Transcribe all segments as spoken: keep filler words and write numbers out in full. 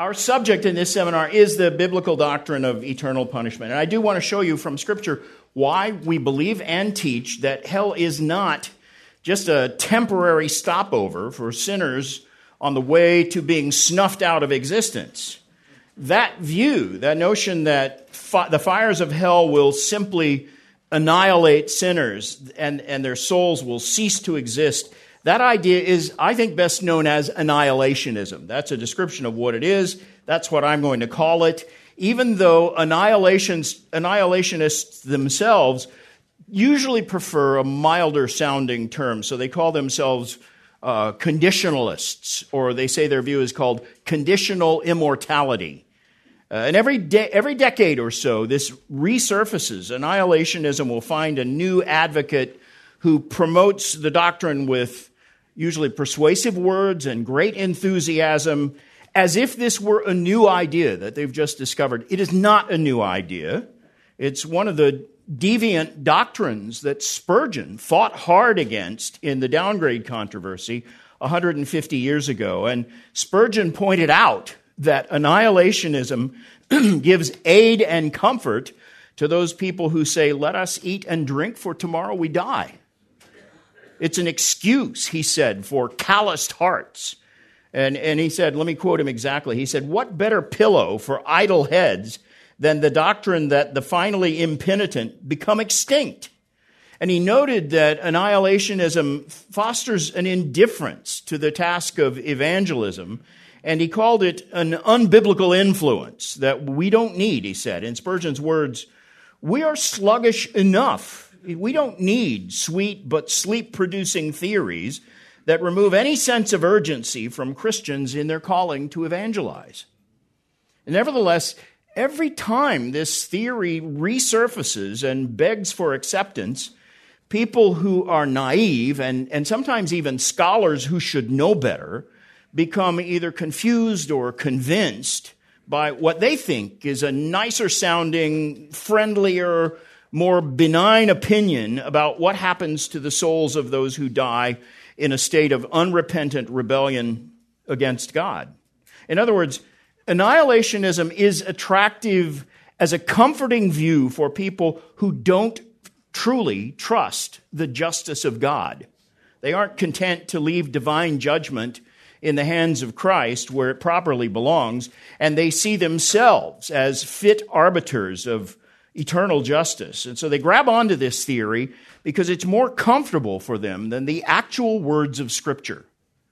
Our subject in this seminar is the biblical doctrine of eternal punishment. And I do want to show you from Scripture why we believe and teach that hell is not just a temporary stopover for sinners on the way to being snuffed out of existence. That view, that notion that fi- the fires of hell will simply annihilate sinners and, and their souls will cease to exist, that idea is, I think, best known as annihilationism. That's a description of what it is. That's what I'm going to call it. Even though annihilations, annihilationists themselves usually prefer a milder sounding term. So they call themselves uh, conditionalists, or they say their view is called conditional immortality. Uh, and every de- every decade or so, this resurfaces. Annihilationism will find a new advocate who promotes the doctrine with usually persuasive words and great enthusiasm, as if this were a new idea that they've just discovered. It is not a new idea. It's one of the deviant doctrines that Spurgeon fought hard against in the downgrade controversy one hundred fifty years ago. And Spurgeon pointed out that annihilationism gives aid and comfort to those people who say, "Let us eat and drink, for tomorrow we die." It's an excuse, he said, for calloused hearts. And, and he said, let me quote him exactly. He said, "What better pillow for idle heads than the doctrine that the finally impenitent become extinct?" And he noted that annihilationism fosters an indifference to the task of evangelism, and he called it an unbiblical influence that we don't need, he said. In Spurgeon's words, "We are sluggish enough. We don't need sweet but sleep-producing theories that remove any sense of urgency from Christians in their calling to evangelize." And nevertheless, every time this theory resurfaces and begs for acceptance, people who are naive and, and sometimes even scholars who should know better become either confused or convinced by what they think is a nicer sounding, friendlier, more benign opinion about what happens to the souls of those who die in a state of unrepentant rebellion against God. In other words, annihilationism is attractive as a comforting view for people who don't truly trust the justice of God. They aren't content to leave divine judgment in the hands of Christ where it properly belongs, and they see themselves as fit arbiters of eternal justice. And so they grab onto this theory because it's more comfortable for them than the actual words of Scripture.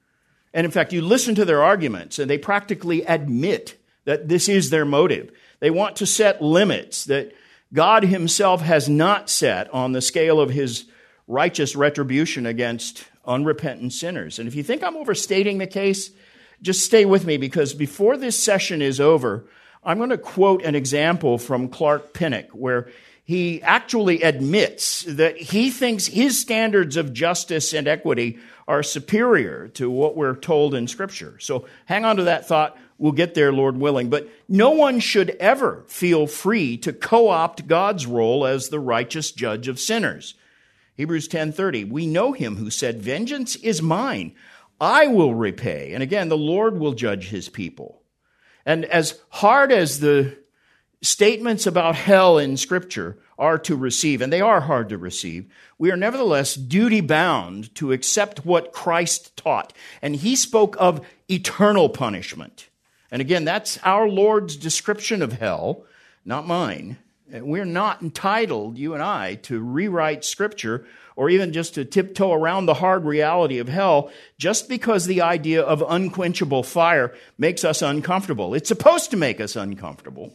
And in fact, you listen to their arguments, and they practically admit that this is their motive. They want to set limits that God himself has not set on the scale of his righteous retribution against unrepentant sinners. And if you think I'm overstating the case, just stay with me, because before this session is over, I'm going to quote an example from Clark Pinnock where he actually admits that he thinks his standards of justice and equity are superior to what we're told in Scripture. So hang on to that thought. We'll get there, Lord willing. But no one should ever feel free to co-opt God's role as the righteous judge of sinners. Hebrews ten thirty, "We know him who said, 'Vengeance is mine, I will repay.' And again, the Lord will judge his people." And as hard as the statements about hell in Scripture are to receive, and they are hard to receive, we are nevertheless duty-bound to accept what Christ taught. And he spoke of eternal punishment. And again, that's our Lord's description of hell, not mine. We're not entitled, you and I, to rewrite Scripture or even just to tiptoe around the hard reality of hell just because the idea of unquenchable fire makes us uncomfortable. It's supposed to make us uncomfortable.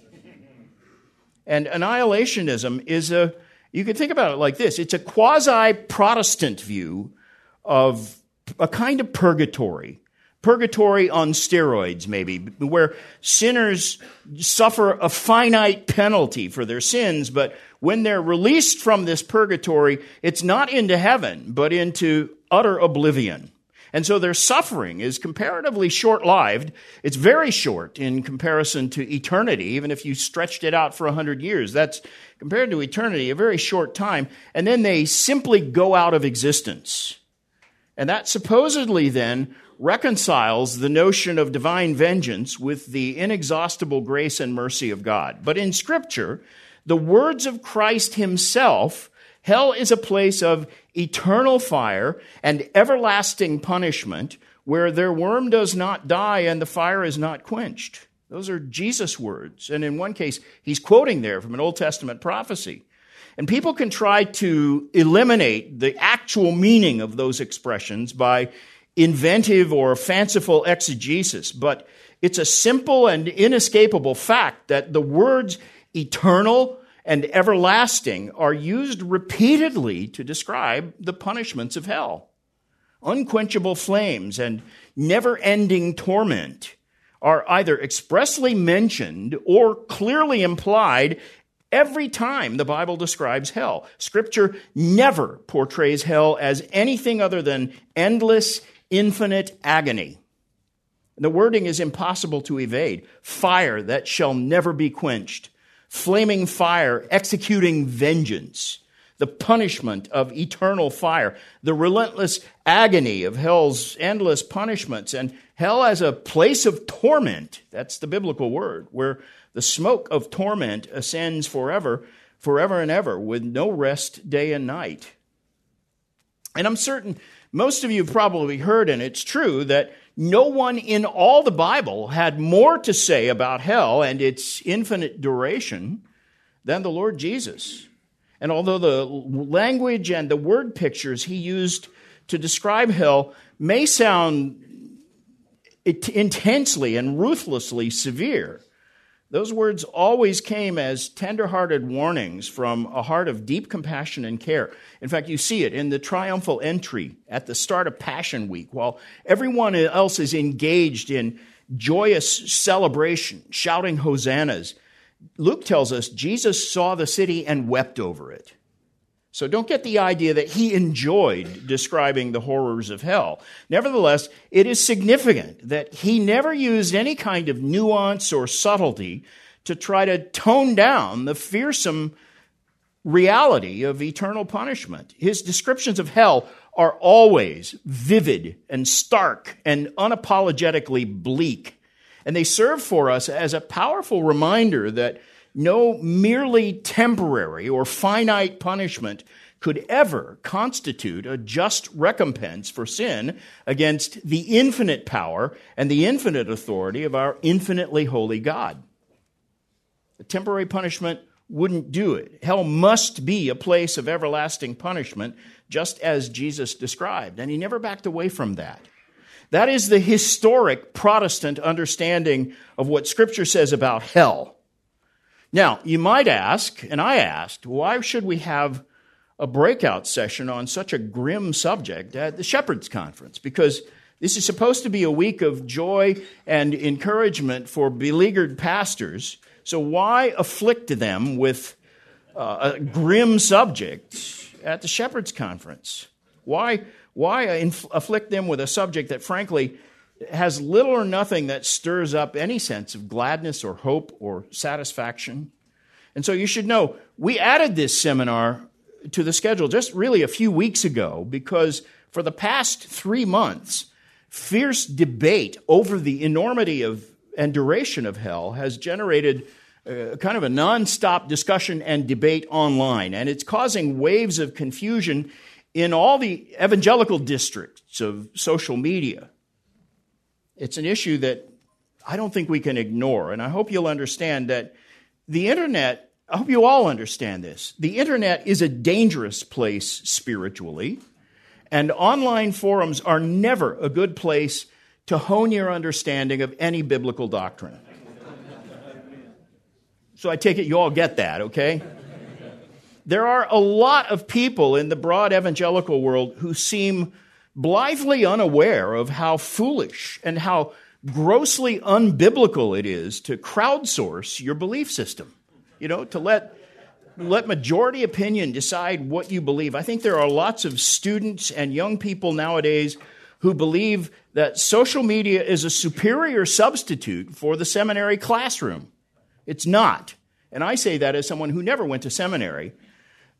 And annihilationism is a, you could think about it like this, it's a quasi-Protestant view of a kind of purgatory. Purgatory on steroids, maybe, where sinners suffer a finite penalty for their sins, but when they're released from this purgatory, it's not into heaven, but into utter oblivion. And so their suffering is comparatively short-lived. It's very short in comparison to eternity, even if you stretched it out for one hundred years. That's, compared to eternity, a very short time. And then they simply go out of existence. And that supposedly then reconciles the notion of divine vengeance with the inexhaustible grace and mercy of God. But in Scripture, the words of Christ himself, hell is a place of eternal fire and everlasting punishment where their worm does not die and the fire is not quenched. Those are Jesus' words. And in one case, he's quoting there from an Old Testament prophecy. And people can try to eliminate the actual meaning of those expressions by inventive or fanciful exegesis, but it's a simple and inescapable fact that the words eternal and everlasting are used repeatedly to describe the punishments of hell. Unquenchable flames and never-ending torment are either expressly mentioned or clearly implied every time the Bible describes hell. Scripture never portrays hell as anything other than endless, infinite agony. The wording is impossible to evade. Fire that shall never be quenched. Flaming fire executing vengeance. The punishment of eternal fire. The relentless agony of hell's endless punishments. And hell as a place of torment. That's the biblical word. Where the smoke of torment ascends forever, forever and ever, with no rest day and night. And I'm certain most of you have probably heard, and it's true, that no one in all the Bible had more to say about hell and its infinite duration than the Lord Jesus. And although the language and the word pictures he used to describe hell may sound intensely and ruthlessly severe, those words always came as tender-hearted warnings from a heart of deep compassion and care. In fact, you see it in the triumphal entry at the start of Passion Week. While everyone else is engaged in joyous celebration, shouting hosannas, Luke tells us Jesus saw the city and wept over it. So don't get the idea that he enjoyed describing the horrors of hell. Nevertheless, it is significant that he never used any kind of nuance or subtlety to try to tone down the fearsome reality of eternal punishment. His descriptions of hell are always vivid and stark and unapologetically bleak. And they serve for us as a powerful reminder that no merely temporary or finite punishment could ever constitute a just recompense for sin against the infinite power and the infinite authority of our infinitely holy God. A temporary punishment wouldn't do it. Hell must be a place of everlasting punishment, just as Jesus described, and he never backed away from that. That is the historic Protestant understanding of what Scripture says about hell. Now, you might ask, and I asked, why should we have a breakout session on such a grim subject at the Shepherds Conference? Because this is supposed to be a week of joy and encouragement for beleaguered pastors. So why afflict them with uh, a grim subject at the Shepherds Conference? Why, why inf- afflict them with a subject that, frankly, has little or nothing that stirs up any sense of gladness or hope or satisfaction? And so you should know, we added this seminar to the schedule just really a few weeks ago because for the past three months, fierce debate over the enormity of and duration of hell has generated uh, kind of a nonstop discussion and debate online. And it's causing waves of confusion in all the evangelical districts of social media. It's an issue that I don't think we can ignore, and I hope you'll understand that the internet, I hope you all understand this, the internet is a dangerous place spiritually, and online forums are never a good place to hone your understanding of any biblical doctrine. So I take it you all get that, okay? There are a lot of people in the broad evangelical world who seem blithely unaware of how foolish and how grossly unbiblical it is to crowdsource your belief system. You know, to let let majority opinion decide what you believe. I think there are lots of students and young people nowadays who believe that social media is a superior substitute for the seminary classroom. It's not. And I say that as someone who never went to seminary.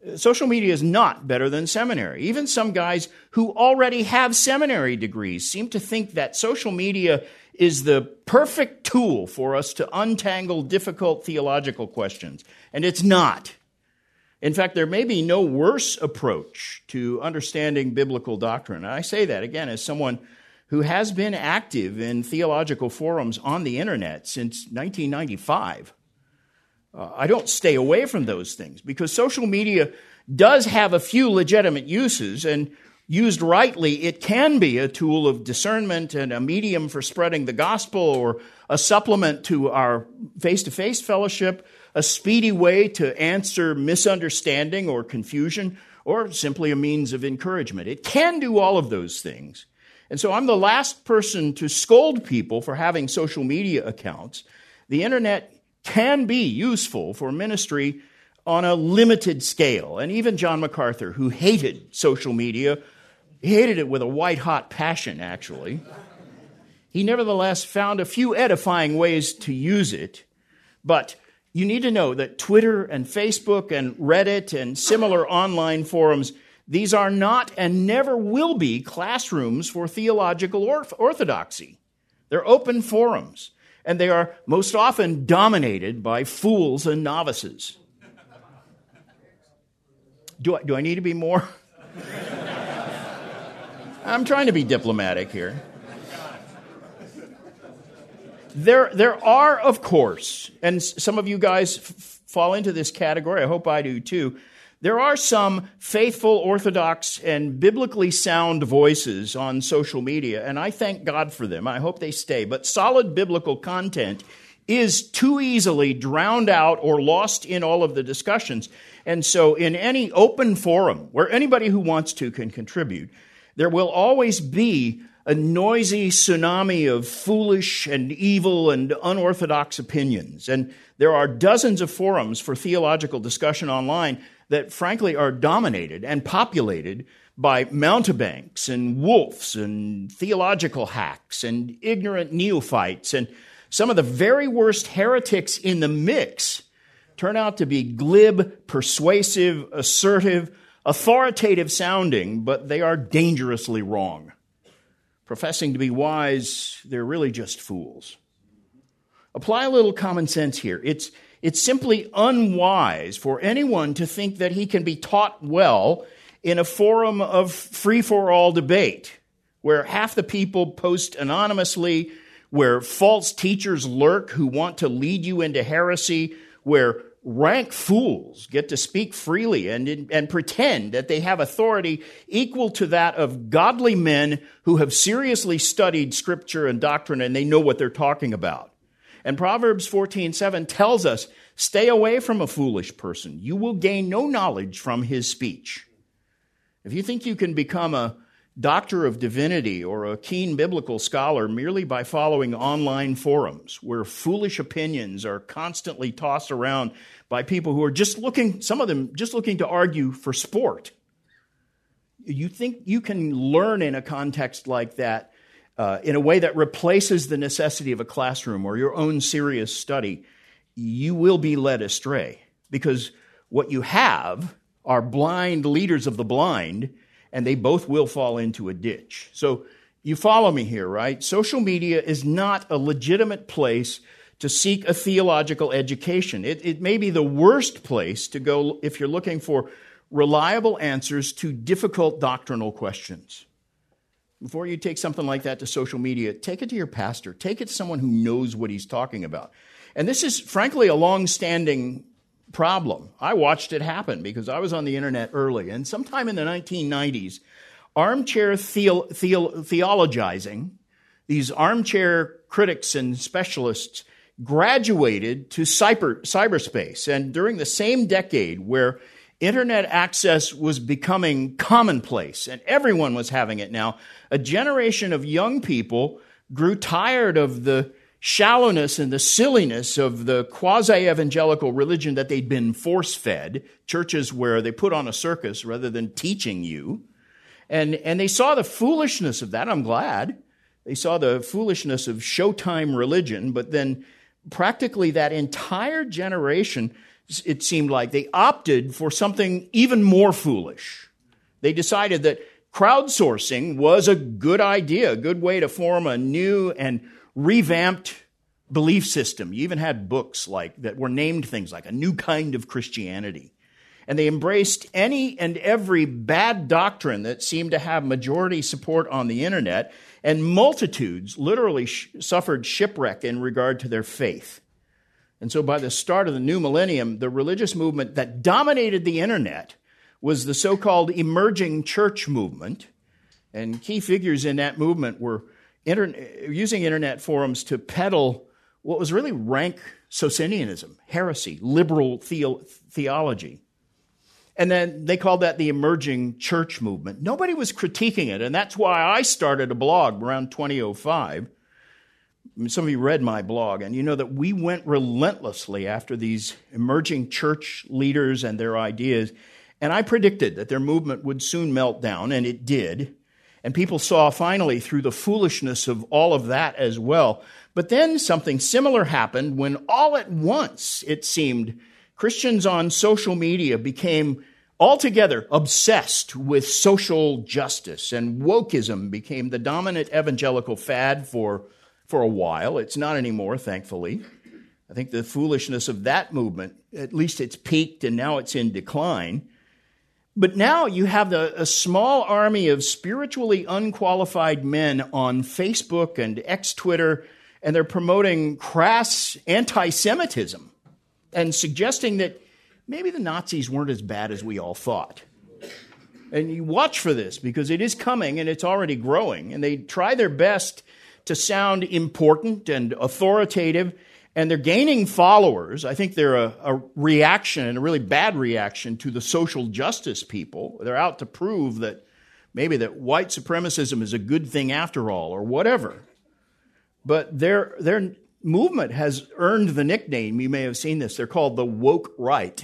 Social media is not better than seminary. Even some guys who already have seminary degrees seem to think that social media is the perfect tool for us to untangle difficult theological questions. And it's not. In fact, there may be no worse approach to understanding biblical doctrine. And I say that, again, as someone who has been active in theological forums on the internet since nineteen ninety-five. Uh, I don't stay away from those things because social media does have a few legitimate uses, and used rightly, it can be a tool of discernment and a medium for spreading the gospel, or a supplement to our face-to-face fellowship, a speedy way to answer misunderstanding or confusion, or simply a means of encouragement. It can do all of those things. And so I'm the last person to scold people for having social media accounts. The internet can be useful for ministry on a limited scale. And even John MacArthur, who hated social media, he hated it with a white-hot passion, actually, he nevertheless found a few edifying ways to use it. But you need to know that Twitter and Facebook and Reddit and similar online forums, these are not and never will be classrooms for theological orthodoxy. They're open forums, and they are most often dominated by fools and novices. Do I, do I need to be more? I'm trying to be diplomatic here. There, there are, of course, and some of you guys f- fall into this category, I hope I do too, there are some faithful, orthodox, and biblically sound voices on social media, and I thank God for them. I hope they stay. But solid biblical content is too easily drowned out or lost in all of the discussions. And so in any open forum where anybody who wants to can contribute, there will always be a noisy tsunami of foolish and evil and unorthodox opinions. And there are dozens of forums for theological discussion online that frankly are dominated and populated by mountebanks and wolves and theological hacks and ignorant neophytes. And some of the very worst heretics in the mix turn out to be glib, persuasive, assertive, authoritative sounding, but they are dangerously wrong. Professing to be wise, they're really just fools. Apply a little common sense here. It's, it's simply unwise for anyone to think that he can be taught well in a forum of free-for-all debate, where half the people post anonymously, where false teachers lurk who want to lead you into heresy, where rank fools get to speak freely and, and pretend that they have authority equal to that of godly men who have seriously studied Scripture and doctrine and they know what they're talking about. And Proverbs fourteen seven tells us, stay away from a foolish person. You will gain no knowledge from his speech. If you think you can become a doctor of divinity or a keen biblical scholar merely by following online forums where foolish opinions are constantly tossed around by people who are just looking, some of them just looking to argue for sport. You think you can learn in a context like that uh, in a way that replaces the necessity of a classroom or your own serious study, you will be led astray, because what you have are blind leaders of the blind, and they both will fall into a ditch. So you follow me here, right? Social media is not a legitimate place to seek a theological education. It, it may be the worst place to go if you're looking for reliable answers to difficult doctrinal questions. Before you take something like that to social media, take it to your pastor. Take it to someone who knows what he's talking about. And this is, frankly, a long-standing problem. I watched it happen because I was on the internet early. And sometime in the nineteen nineties, armchair theo- theo- theologizing, these armchair critics and specialists graduated to cyber, cyberspace. And during the same decade where internet access was becoming commonplace and everyone was having it now, a generation of young people grew tired of the shallowness and the silliness of the quasi-evangelical religion that they'd been force-fed, churches where they put on a circus rather than teaching you. And, and they saw the foolishness of that. I'm glad. They saw the foolishness of Showtime religion, but then practically that entire generation it seemed like, they opted for something even more foolish. They decided that crowdsourcing was a good idea, a good way to form a new and revamped belief system. You even had books like that were named things like A New Kind of Christianity. And they embraced any and every bad doctrine that seemed to have majority support on the internet, and multitudes literally sh- suffered shipwreck in regard to their faith. And so by the start of the new millennium, the religious movement that dominated the internet was the so-called emerging church movement. And key figures in that movement were inter- using internet forums to peddle what was really rank Socinianism, heresy, liberal the- theology. And then they called that the emerging church movement. Nobody was critiquing it, and that's why I started a blog around twenty oh five. Some of you read my blog, and you know that we went relentlessly after these emerging church leaders and their ideas, and I predicted that their movement would soon melt down, and it did. And people saw finally through the foolishness of all of that as well. But then something similar happened when all at once, it seemed, Christians on social media became altogether obsessed with social justice, and wokeism became the dominant evangelical fad for, for a while. It's not anymore, thankfully. I think the foolishness of that movement, at least it's peaked and now it's in decline. But now you have the, a small army of spiritually unqualified men on Facebook and X-Twitter, and they're promoting crass anti-Semitism and suggesting that maybe the Nazis weren't as bad as we all thought. And you watch for this because it is coming and it's already growing. And they try their best to sound important and authoritative, and they're gaining followers. I think they're a, a reaction, and a really bad reaction, to the social justice people. They're out to prove that maybe that white supremacism is a good thing after all, or whatever. But their their movement has earned the nickname, you may have seen this, they're called the woke right.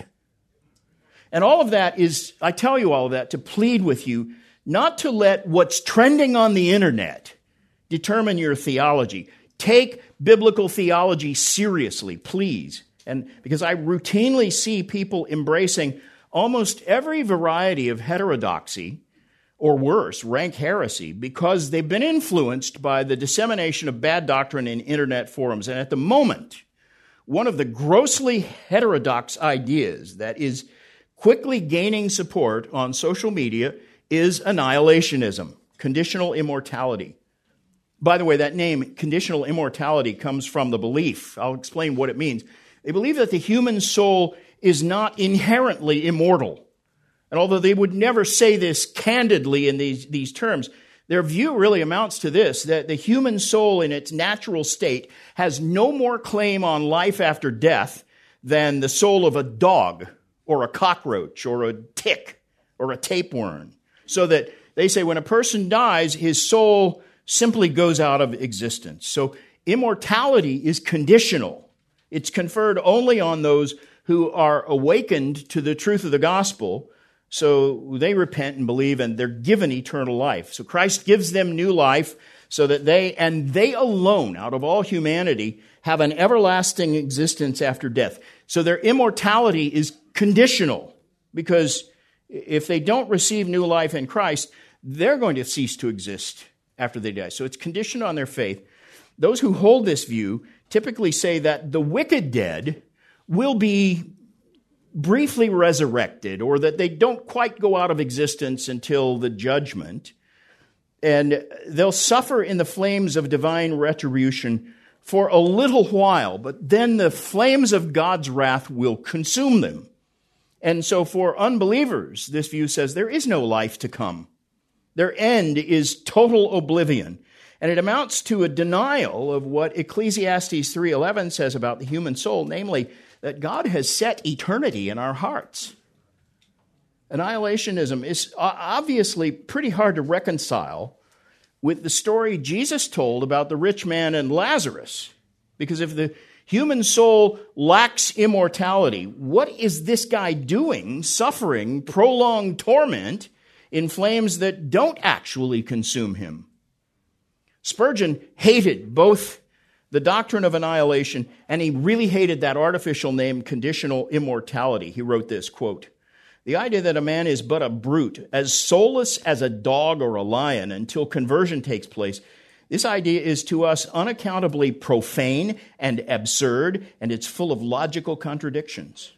And all of that is, I tell you all of that to plead with you not to let what's trending on the internet determine your theology. Take biblical theology seriously, please. And because I routinely see people embracing almost every variety of heterodoxy, or worse, rank heresy, because they've been influenced by the dissemination of bad doctrine in internet forums. And at the moment, one of the grossly heterodox ideas that is quickly gaining support on social media is annihilationism, conditional immortality. By the way, that name, conditional immortality, comes from the belief. I'll explain what it means. They believe that the human soul is not inherently immortal. And although they would never say this candidly in these, these terms, their view really amounts to this, that the human soul in its natural state has no more claim on life after death than the soul of a dog or a cockroach or a tick or a tapeworm. So that they say when a person dies, his soul simply goes out of existence. So immortality is conditional. It's conferred only on those who are awakened to the truth of the gospel. So they repent and believe, and they're given eternal life. So Christ gives them new life so that they, and they alone, out of all humanity, have an everlasting existence after death. So their immortality is conditional, because if they don't receive new life in Christ, they're going to cease to exist after they die. So it's conditioned on their faith. Those who hold this view typically say that the wicked dead will be briefly resurrected, or that they don't quite go out of existence until the judgment, and they'll suffer in the flames of divine retribution for a little while, but then the flames of God's wrath will consume them. And so for unbelievers, this view says there is no life to come. Their end is total oblivion. And it amounts to a denial of what Ecclesiastes three eleven says about the human soul, namely that God has set eternity in our hearts. Annihilationism is obviously pretty hard to reconcile with the story Jesus told about the rich man and Lazarus. Because if the human soul lacks immortality, what is this guy doing, suffering prolonged torment in flames that don't actually consume him? Spurgeon hated both the doctrine of annihilation, and he really hated that artificial name, conditional immortality. He wrote this, quote, "The idea that a man is but a brute, as soulless as a dog or a lion until conversion takes place, this idea is to us unaccountably profane and absurd, and it's full of logical contradictions."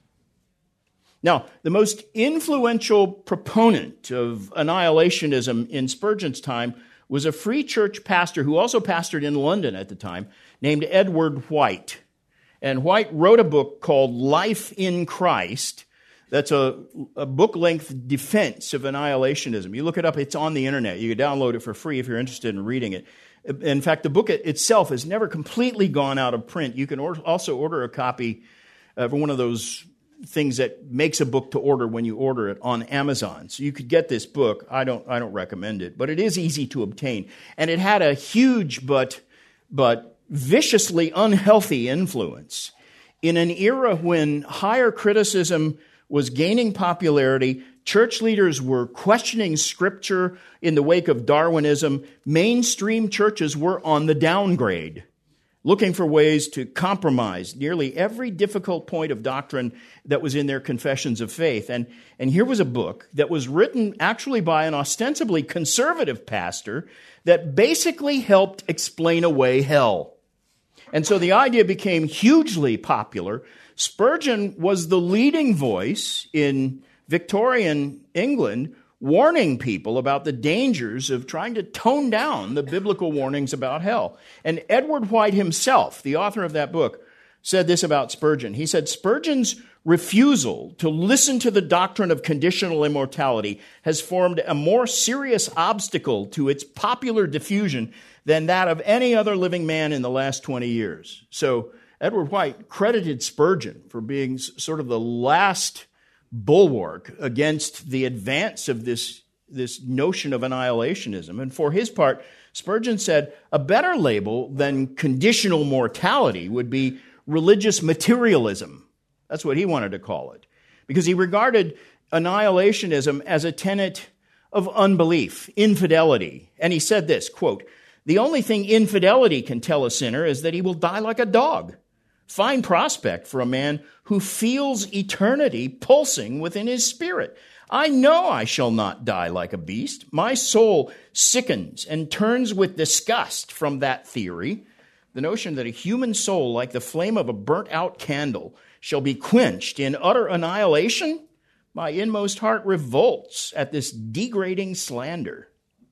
Now, the most influential proponent of annihilationism in Spurgeon's time was a free church pastor who also pastored in London at the time, named Edward White. And White wrote a book called Life in Christ. That's a, a book-length defense of annihilationism. You look it up, it's on the internet. You can download it for free if you're interested in reading it. In fact, the book itself has never completely gone out of print. You can or- also order a copy uh, from one of those things that makes a book to order when you order it on Amazon. So you could get this book. I don't I don't recommend it, but it is easy to obtain. And it had a huge but but viciously unhealthy influence in an era when higher criticism was gaining popularity. Church leaders were questioning Scripture in the wake of Darwinism. Mainstream churches were on the downgrade, looking for ways to compromise nearly every difficult point of doctrine that was in their confessions of faith. And, and here was a book that was written actually by an ostensibly conservative pastor that basically helped explain away hell. And so the idea became hugely popular. Spurgeon was the leading voice in Victorian England warning people about the dangers of trying to tone down the biblical warnings about hell. And Edward White himself, the author of that book, said this about Spurgeon. He said, "Spurgeon's refusal to listen to the doctrine of conditional immortality has formed a more serious obstacle to its popular diffusion than that of any other living man in the last twenty years." So Edward White credited Spurgeon for being sort of the last bulwark against the advance of this, this notion of annihilationism. And for his part, Spurgeon said a better label than conditional mortality would be religious materialism. That's what he wanted to call it, because he regarded annihilationism as a tenet of unbelief, infidelity. And he said this, quote, "The only thing infidelity can tell a sinner is that he will die like a dog. Fine prospect for a man who feels eternity pulsing within his spirit. I know I shall not die like a beast. My soul sickens and turns with disgust from that theory. The notion that a human soul, like the flame of a burnt-out candle, shall be quenched in utter annihilation? My inmost heart revolts at this degrading slander."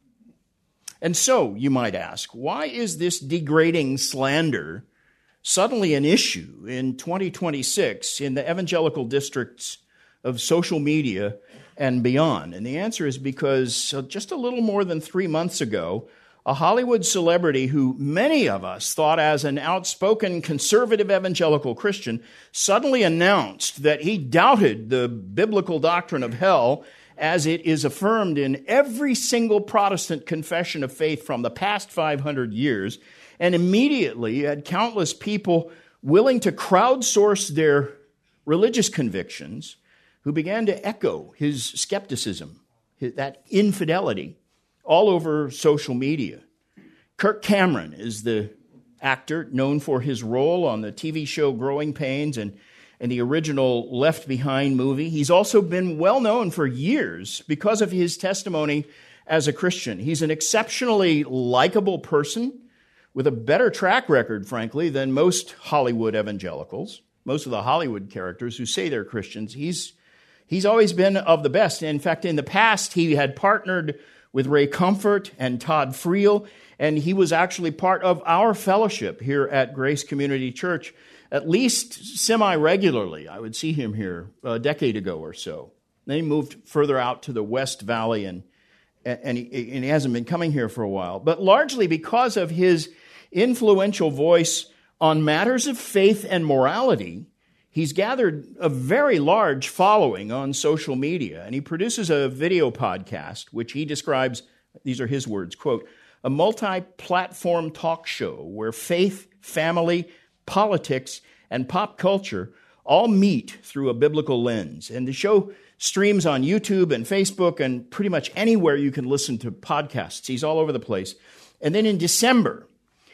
And so, you might ask, why is this degrading slander suddenly an issue in twenty twenty-six in the evangelical districts of social media and beyond? And the answer is because just a little more than three months ago, a Hollywood celebrity who many of us thought as an outspoken conservative evangelical Christian suddenly announced that he doubted the biblical doctrine of hell as it is affirmed in every single Protestant confession of faith from the past five hundred years, and immediately had countless people willing to crowdsource their religious convictions who began to echo his skepticism, that infidelity, all over social media. Kirk Cameron is the actor known for his role on the T V show Growing Pains and, and the original Left Behind movie. He's also been well known for years because of his testimony as a Christian. He's an exceptionally likable person with a better track record, frankly, than most Hollywood evangelicals, most of the Hollywood characters who say they're Christians. He's he's always been of the best. In fact, in the past, he had partnered with Ray Comfort and Todd Friel, and he was actually part of our fellowship here at Grace Community Church, at least semi-regularly. I would see him here a decade ago or so. Then he moved further out to the West Valley, and, and, he, and he hasn't been coming here for a while. But largely because of his influential voice on matters of faith and morality, he's gathered a very large following on social media, and he produces a video podcast, which he describes, these are his words, quote, "a multi-platform talk show where faith, family, politics, and pop culture all meet through a biblical lens." And the show streams on YouTube and Facebook and pretty much anywhere you can listen to podcasts. He's all over the place. And then in December,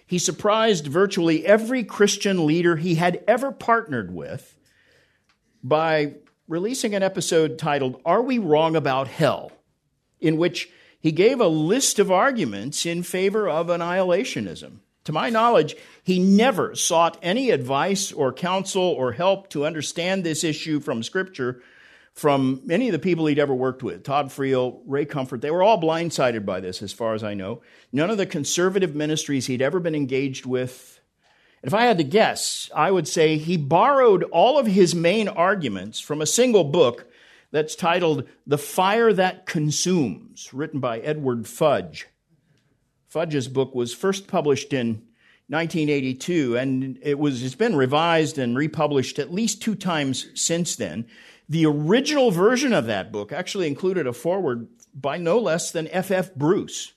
he surprised virtually every Christian leader he had ever partnered with by releasing an episode titled, Are We Wrong About Hell?, in which he gave a list of arguments in favor of annihilationism. To my knowledge, he never sought any advice or counsel or help to understand this issue from Scripture from any of the people he'd ever worked with. Todd Friel, Ray Comfort, they were all blindsided by this as far as I know. None of the conservative ministries he'd ever been engaged with. If I had to guess, I would say he borrowed all of his main arguments from a single book that's titled The Fire That Consumes, written by Edward Fudge. Fudge's book was first published in nineteen eighty-two, and it was, it's been revised and republished at least two times since then. The original version of that book actually included a foreword by no less than F F Bruce.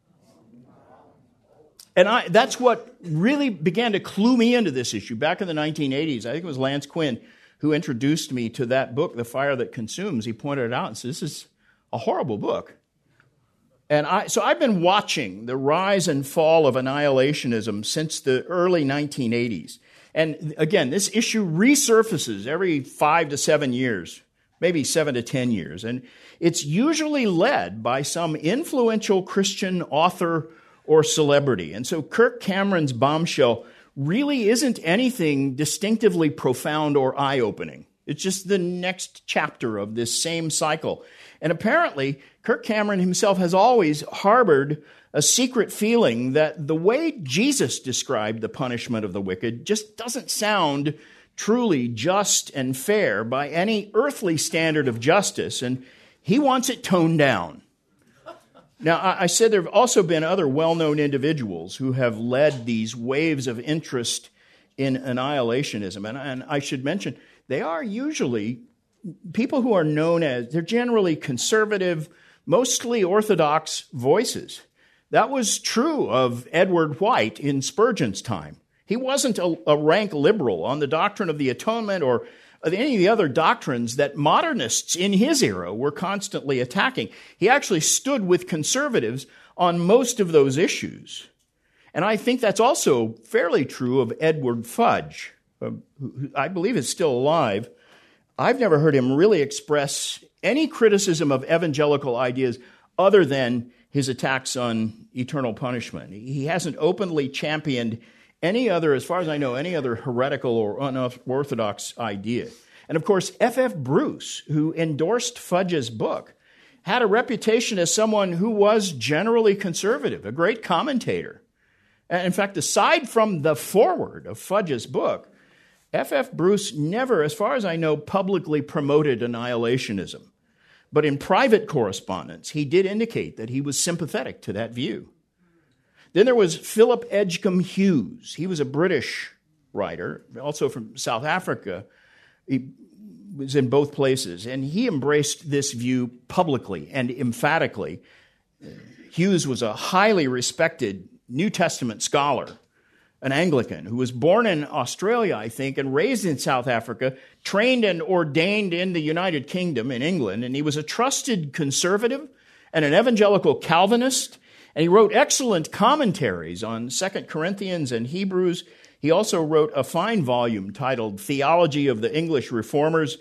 And I, that's what really began to clue me into this issue. Back in the nineteen eighties, I think it was Lance Quinn who introduced me to that book, The Fire That Consumes. He pointed it out and said, this is a horrible book. And I, so I've been watching the rise and fall of annihilationism since the early nineteen eighties. And again, this issue resurfaces every five to seven years, maybe seven to ten years. And it's usually led by some influential Christian author or celebrity. And so Kirk Cameron's bombshell really isn't anything distinctively profound or eye-opening. It's just the next chapter of this same cycle. And apparently, Kirk Cameron himself has always harbored a secret feeling that the way Jesus described the punishment of the wicked just doesn't sound truly just and fair by any earthly standard of justice, and he wants it toned down. Now, I said there have also been other well-known individuals who have led these waves of interest in annihilationism, and, and I should mention, they are usually people who are known as, they're generally conservative, mostly orthodox voices. That was true of Edward White in Spurgeon's time. He wasn't a, a rank liberal on the doctrine of the atonement or any of the other doctrines that modernists in his era were constantly attacking. He actually stood with conservatives on most of those issues. And I think that's also fairly true of Edward Fudge, who I believe is still alive. I've never heard him really express any criticism of evangelical ideas other than his attacks on eternal punishment. He hasn't openly championed any other, as far as I know, any other heretical or unorthodox idea. And of course, F F Bruce, who endorsed Fudge's book, had a reputation as someone who was generally conservative, a great commentator. And in fact, aside from the foreword of Fudge's book, F F Bruce never, as far as I know, publicly promoted annihilationism. But in private correspondence, he did indicate that he was sympathetic to that view. Then there was Philip Edgecombe Hughes. He was a British writer, also from South Africa. He was in both places, and he embraced this view publicly and emphatically. Hughes was a highly respected New Testament scholar, an Anglican, who was born in Australia, I think, and raised in South Africa, trained and ordained in the United Kingdom in England, and he was a trusted conservative and an evangelical Calvinist, and he wrote excellent commentaries on Second Corinthians and Hebrews. He also wrote a fine volume titled Theology of the English Reformers.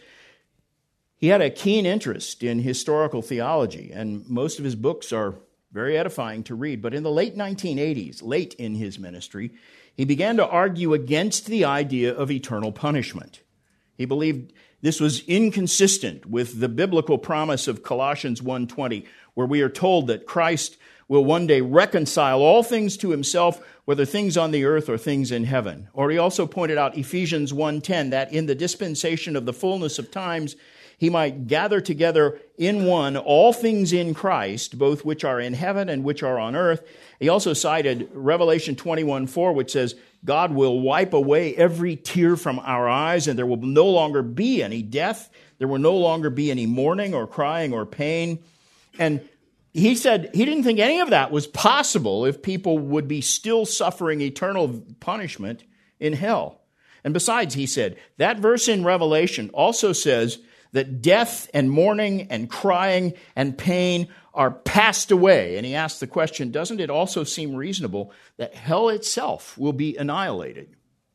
He had a keen interest in historical theology, and most of his books are very edifying to read. But in the late nineteen eighties, late in his ministry, he began to argue against the idea of eternal punishment. He believed this was inconsistent with the biblical promise of Colossians one twenty, where we are told that Christ will one day reconcile all things to himself, whether things on the earth or things in heaven. Or he also pointed out Ephesians one ten, that in the dispensation of the fullness of times, he might gather together in one all things in Christ, both which are in heaven and which are on earth. He also cited Revelation twenty-one four, which says, God will wipe away every tear from our eyes, and there will no longer be any death. There will no longer be any mourning or crying or pain. And he said he didn't think any of that was possible if people would be still suffering eternal punishment in hell. And besides, he said, that verse in Revelation also says that death and mourning and crying and pain are passed away. And he asked the question, doesn't it also seem reasonable that hell itself will be annihilated?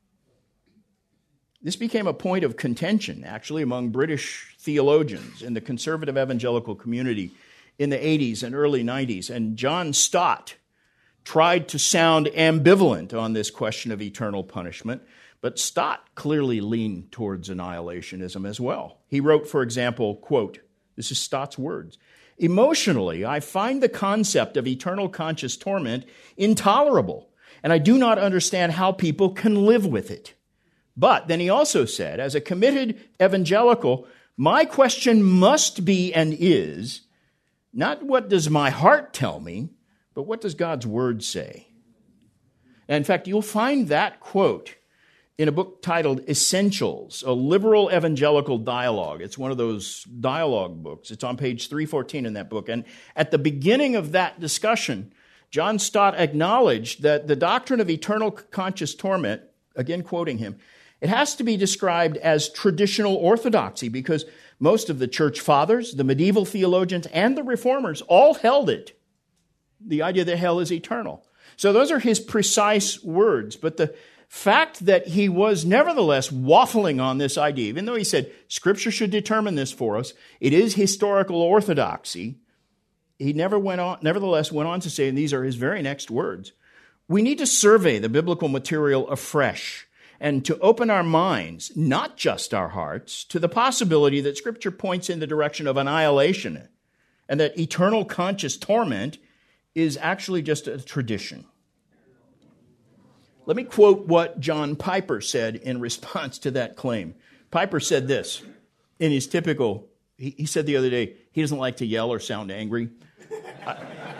This became a point of contention, actually, among British theologians in the conservative evangelical community in the eighties and early nineties. And John Stott tried to sound ambivalent on this question of eternal punishment, but Stott clearly leaned towards annihilationism as well. He wrote, for example, quote, this is Stott's words, "Emotionally, I find the concept of eternal conscious torment intolerable, and I do not understand how people can live with it. But," then he also said, "as a committed evangelical, my question must be and is, not what does my heart tell me, but what does God's word say?" And in fact, you'll find that quote in a book titled Essentials, a liberal evangelical dialogue. It's one of those dialogue books. It's on page three fourteen in that book. And at the beginning of that discussion, John Stott acknowledged that the doctrine of eternal conscious torment, again quoting him, it has to be described as traditional orthodoxy because most of the church fathers, the medieval theologians, and the reformers all held it, the idea that hell is eternal. So those are his precise words. But the fact that he was nevertheless waffling on this idea, even though he said Scripture should determine this for us, it is historical orthodoxy, he never went on, nevertheless went on to say, and these are his very next words, we need to survey the biblical material afresh and to open our minds, not just our hearts, to the possibility that Scripture points in the direction of annihilation and that eternal conscious torment is actually just a tradition. Let me quote what John Piper said in response to that claim. Piper said this in his typical, he, he said the other day, he doesn't like to yell or sound angry. I,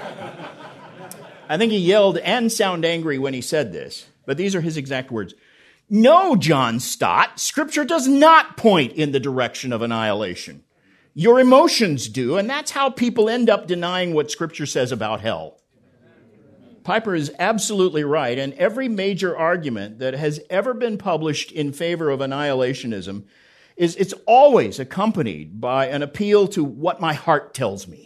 I think he yelled and sounded angry when he said this, but these are his exact words. "No, John Stott, Scripture does not point in the direction of annihilation. Your emotions do, and that's how people end up denying what Scripture says about hell." Piper is absolutely right, and every major argument that has ever been published in favor of annihilationism is it's always accompanied by an appeal to what my heart tells me.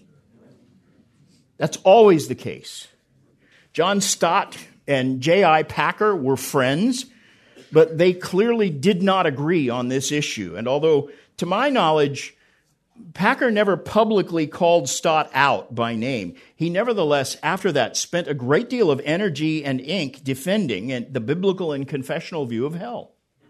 That's always the case. John Stott and J I Packer were friends, but they clearly did not agree on this issue. And although, to my knowledge, Packer never publicly called Stott out by name, he nevertheless, after that, spent a great deal of energy and ink defending the biblical and confessional view of hell.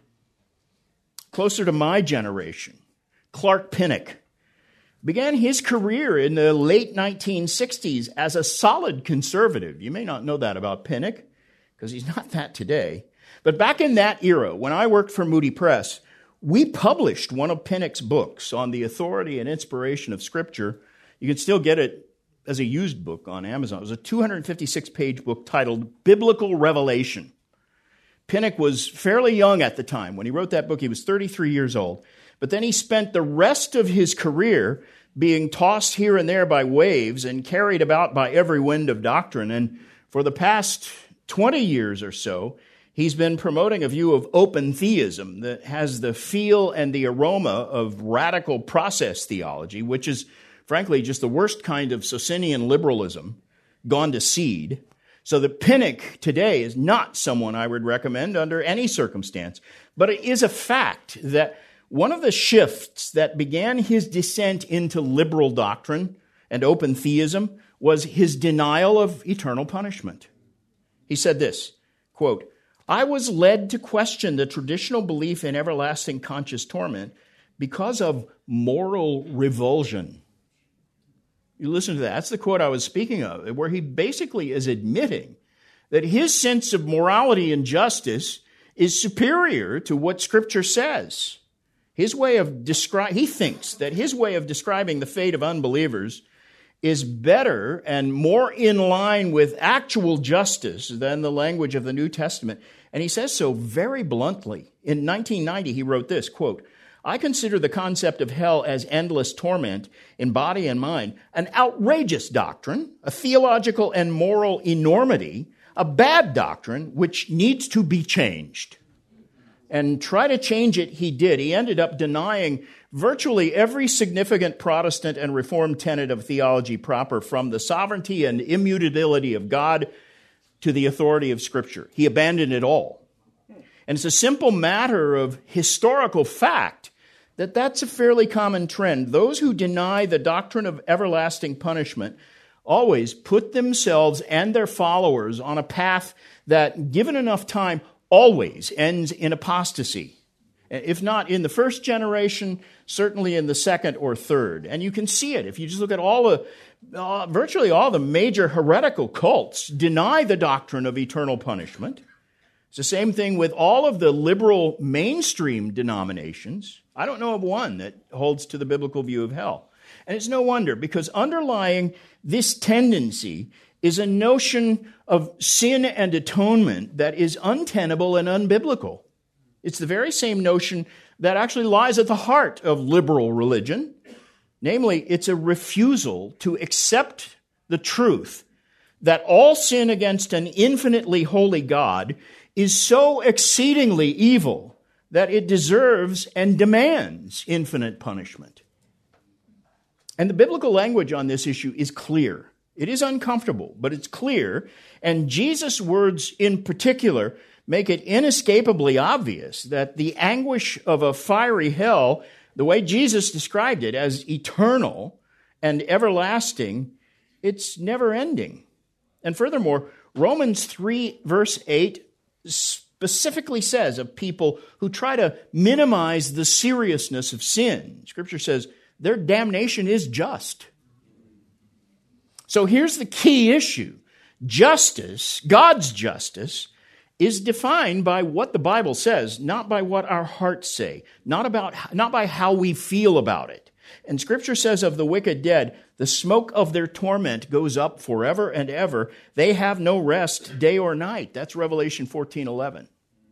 Closer to my generation, Clark Pinnock began his career in the late nineteen sixties as a solid conservative. You may not know that about Pinnock, because he's not that today. But back in that era, when I worked for Moody Press, we published one of Pinnock's books on the authority and inspiration of Scripture. You can still get it as a used book on Amazon. It was a two hundred fifty-six page book titled Biblical Revelation. Pinnock was fairly young at the time. When he wrote that book, he was thirty-three years old. But then he spent the rest of his career being tossed here and there by waves and carried about by every wind of doctrine. And for the past twenty years or so, he's been promoting a view of open theism that has the feel and the aroma of radical process theology, which is, frankly, just the worst kind of Socinian liberalism gone to seed. So that Pinnock today is not someone I would recommend under any circumstance. But it is a fact that one of the shifts that began his descent into liberal doctrine and open theism was his denial of eternal punishment. He said this, quote, "I was led to question the traditional belief in everlasting conscious torment because of moral revulsion." You listen to that. That's the quote I was speaking of, where he basically is admitting that his sense of morality and justice is superior to what Scripture says. His way of descri- he thinks that his way of describing the fate of unbelievers is better and more in line with actual justice than the language of the New Testament. And he says so very bluntly. In nineteen ninety, he wrote this, quote, "I consider the concept of hell as endless torment in body and mind an outrageous doctrine, a theological and moral enormity, a bad doctrine which needs to be changed." And try to change it, he did. He ended up denying virtually every significant Protestant and Reformed tenet of theology proper, from the sovereignty and immutability of God to the authority of Scripture. He abandoned it all. And it's a simple matter of historical fact that that's a fairly common trend. Those who deny the doctrine of everlasting punishment always put themselves and their followers on a path that, given enough time, always ends in apostasy. If not in the first generation, certainly in the second or third. And you can see it if you just look at all the, uh, virtually all the major heretical cults deny the doctrine of eternal punishment. It's the same thing with all of the liberal mainstream denominations. I don't know of one that holds to the biblical view of hell. And it's no wonder, because underlying this tendency is a notion of sin and atonement that is untenable and unbiblical. It's the very same notion that actually lies at the heart of liberal religion. Namely, it's a refusal to accept the truth that all sin against an infinitely holy God is so exceedingly evil that it deserves and demands infinite punishment. And the biblical language on this issue is clear. It is uncomfortable, but it's clear. And Jesus' words in particular make it inescapably obvious that the anguish of a fiery hell, the way Jesus described it as eternal and everlasting, it's never ending. And furthermore, Romans three, verse eight, specifically says of people who try to minimize the seriousness of sin. Scripture says their damnation is just. So here's the key issue. Justice, God's justice, is defined by what the Bible says, not by what our hearts say, not about, not by how we feel about it. And Scripture says of the wicked dead, the smoke of their torment goes up forever and ever. They have no rest day or night. That's Revelation fourteen eleven.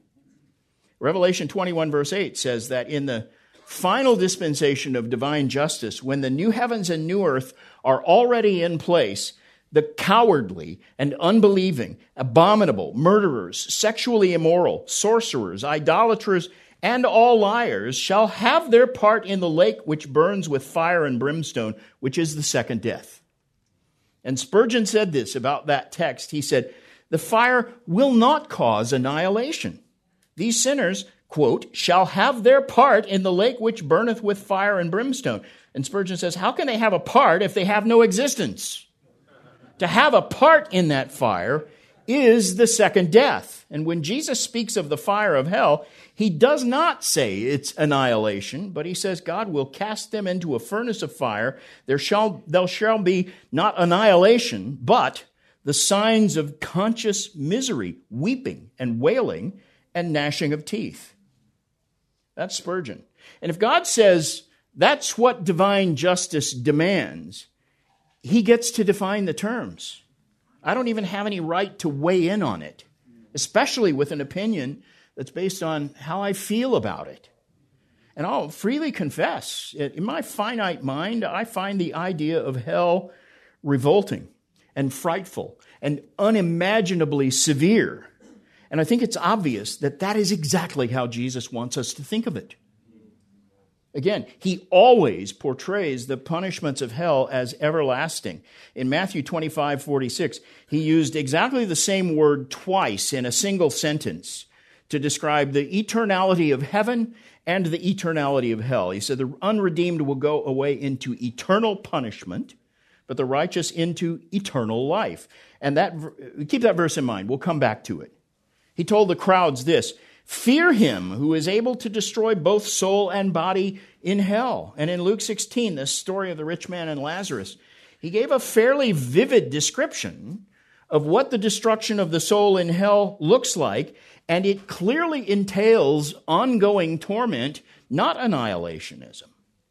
Revelation twenty-one, verse eight says that in the final dispensation of divine justice, when the new heavens and new earth are already in place, the cowardly and unbelieving, abominable, murderers, sexually immoral, sorcerers, idolaters, and all liars shall have their part in the lake which burns with fire and brimstone, which is the second death. And Spurgeon said this about that text. He said, the fire will not cause annihilation. These sinners, quote, shall have their part in the lake which burneth with fire and brimstone. And Spurgeon says, how can they have a part if they have no existence? To have a part in that fire is the second death. And when Jesus speaks of the fire of hell, he does not say it's annihilation, but he says God will cast them into a furnace of fire. There shall, there shall be not annihilation, but the signs of conscious misery, weeping and wailing and gnashing of teeth. That's Spurgeon. And if God says that's what divine justice demands, he gets to define the terms. I don't even have any right to weigh in on it, especially with an opinion that's based on how I feel about it. And I'll freely confess, in my finite mind, I find the idea of hell revolting and frightful and unimaginably severe. And I think it's obvious that that is exactly how Jesus wants us to think of it. Again, he always portrays the punishments of hell as everlasting. In Matthew twenty-five forty-six, he used exactly the same word twice in a single sentence to describe the eternality of heaven and the eternality of hell. He said the unredeemed will go away into eternal punishment, but the righteous into eternal life. And that, keep that verse in mind. We'll come back to it. He told the crowds this, fear him who is able to destroy both soul and body in hell. And in Luke sixteen, the story of the rich man and Lazarus, he gave a fairly vivid description of what the destruction of the soul in hell looks like, and it clearly entails ongoing torment, not annihilationism.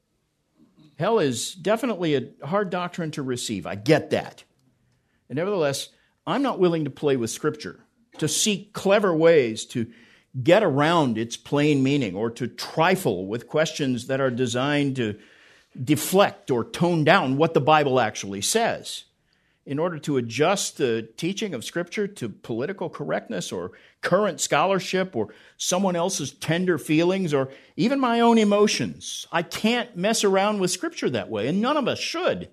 Hell is definitely a hard doctrine to receive. I get that. And nevertheless, I'm not willing to play with Scripture, to seek clever ways to get around its plain meaning or to trifle with questions that are designed to deflect or tone down what the Bible actually says. in order to adjust the teaching of Scripture to political correctness or current scholarship or someone else's tender feelings or even my own emotions. I can't mess around with Scripture that way, and none of us should.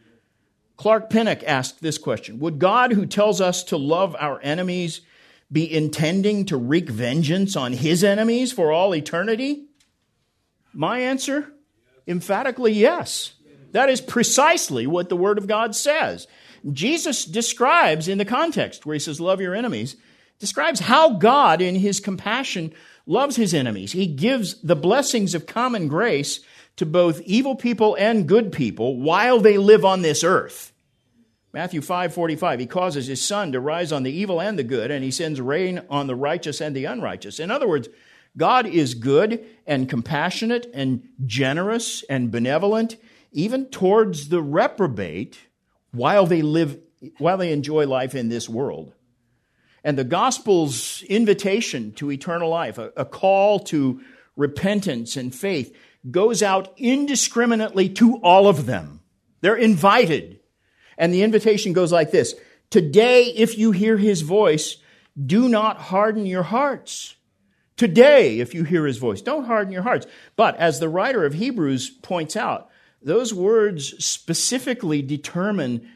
Clark Pinnock asked this question: would God, who tells us to love our enemies, be intending to wreak vengeance on his enemies for all eternity? My answer, emphatically yes. That is precisely what the Word of God says. Jesus describes in the context where he says, love your enemies, describes how God in his compassion loves his enemies. He gives the blessings of common grace to both evil people and good people while they live on this earth. Matthew five forty-five, he causes his sun to rise on the evil and the good, and he sends rain on the righteous and the unrighteous. In other words, God is good and compassionate and generous and benevolent, even towards the reprobate, while they live, while they enjoy life in this world. And the gospel's invitation to eternal life, a, a call to repentance and faith, goes out indiscriminately to all of them. They're invited. And the invitation goes like this: today, if you hear his voice, do not harden your hearts. Today, if you hear his voice, don't harden your hearts. But as the writer of Hebrews points out, those words specifically determine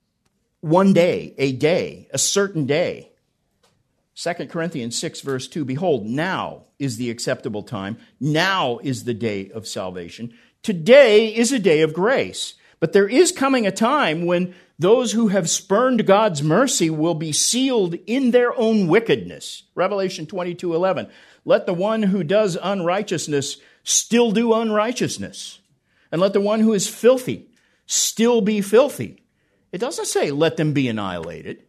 one day, a day, a certain day. Second Corinthians six, verse two, behold, now is the acceptable time. Now is the day of salvation. Today is a day of grace. But there is coming a time when those who have spurned God's mercy will be sealed in their own wickedness. Revelation twenty-two eleven. Let the one who does unrighteousness still do unrighteousness. And let the one who is filthy still be filthy. It doesn't say let them be annihilated.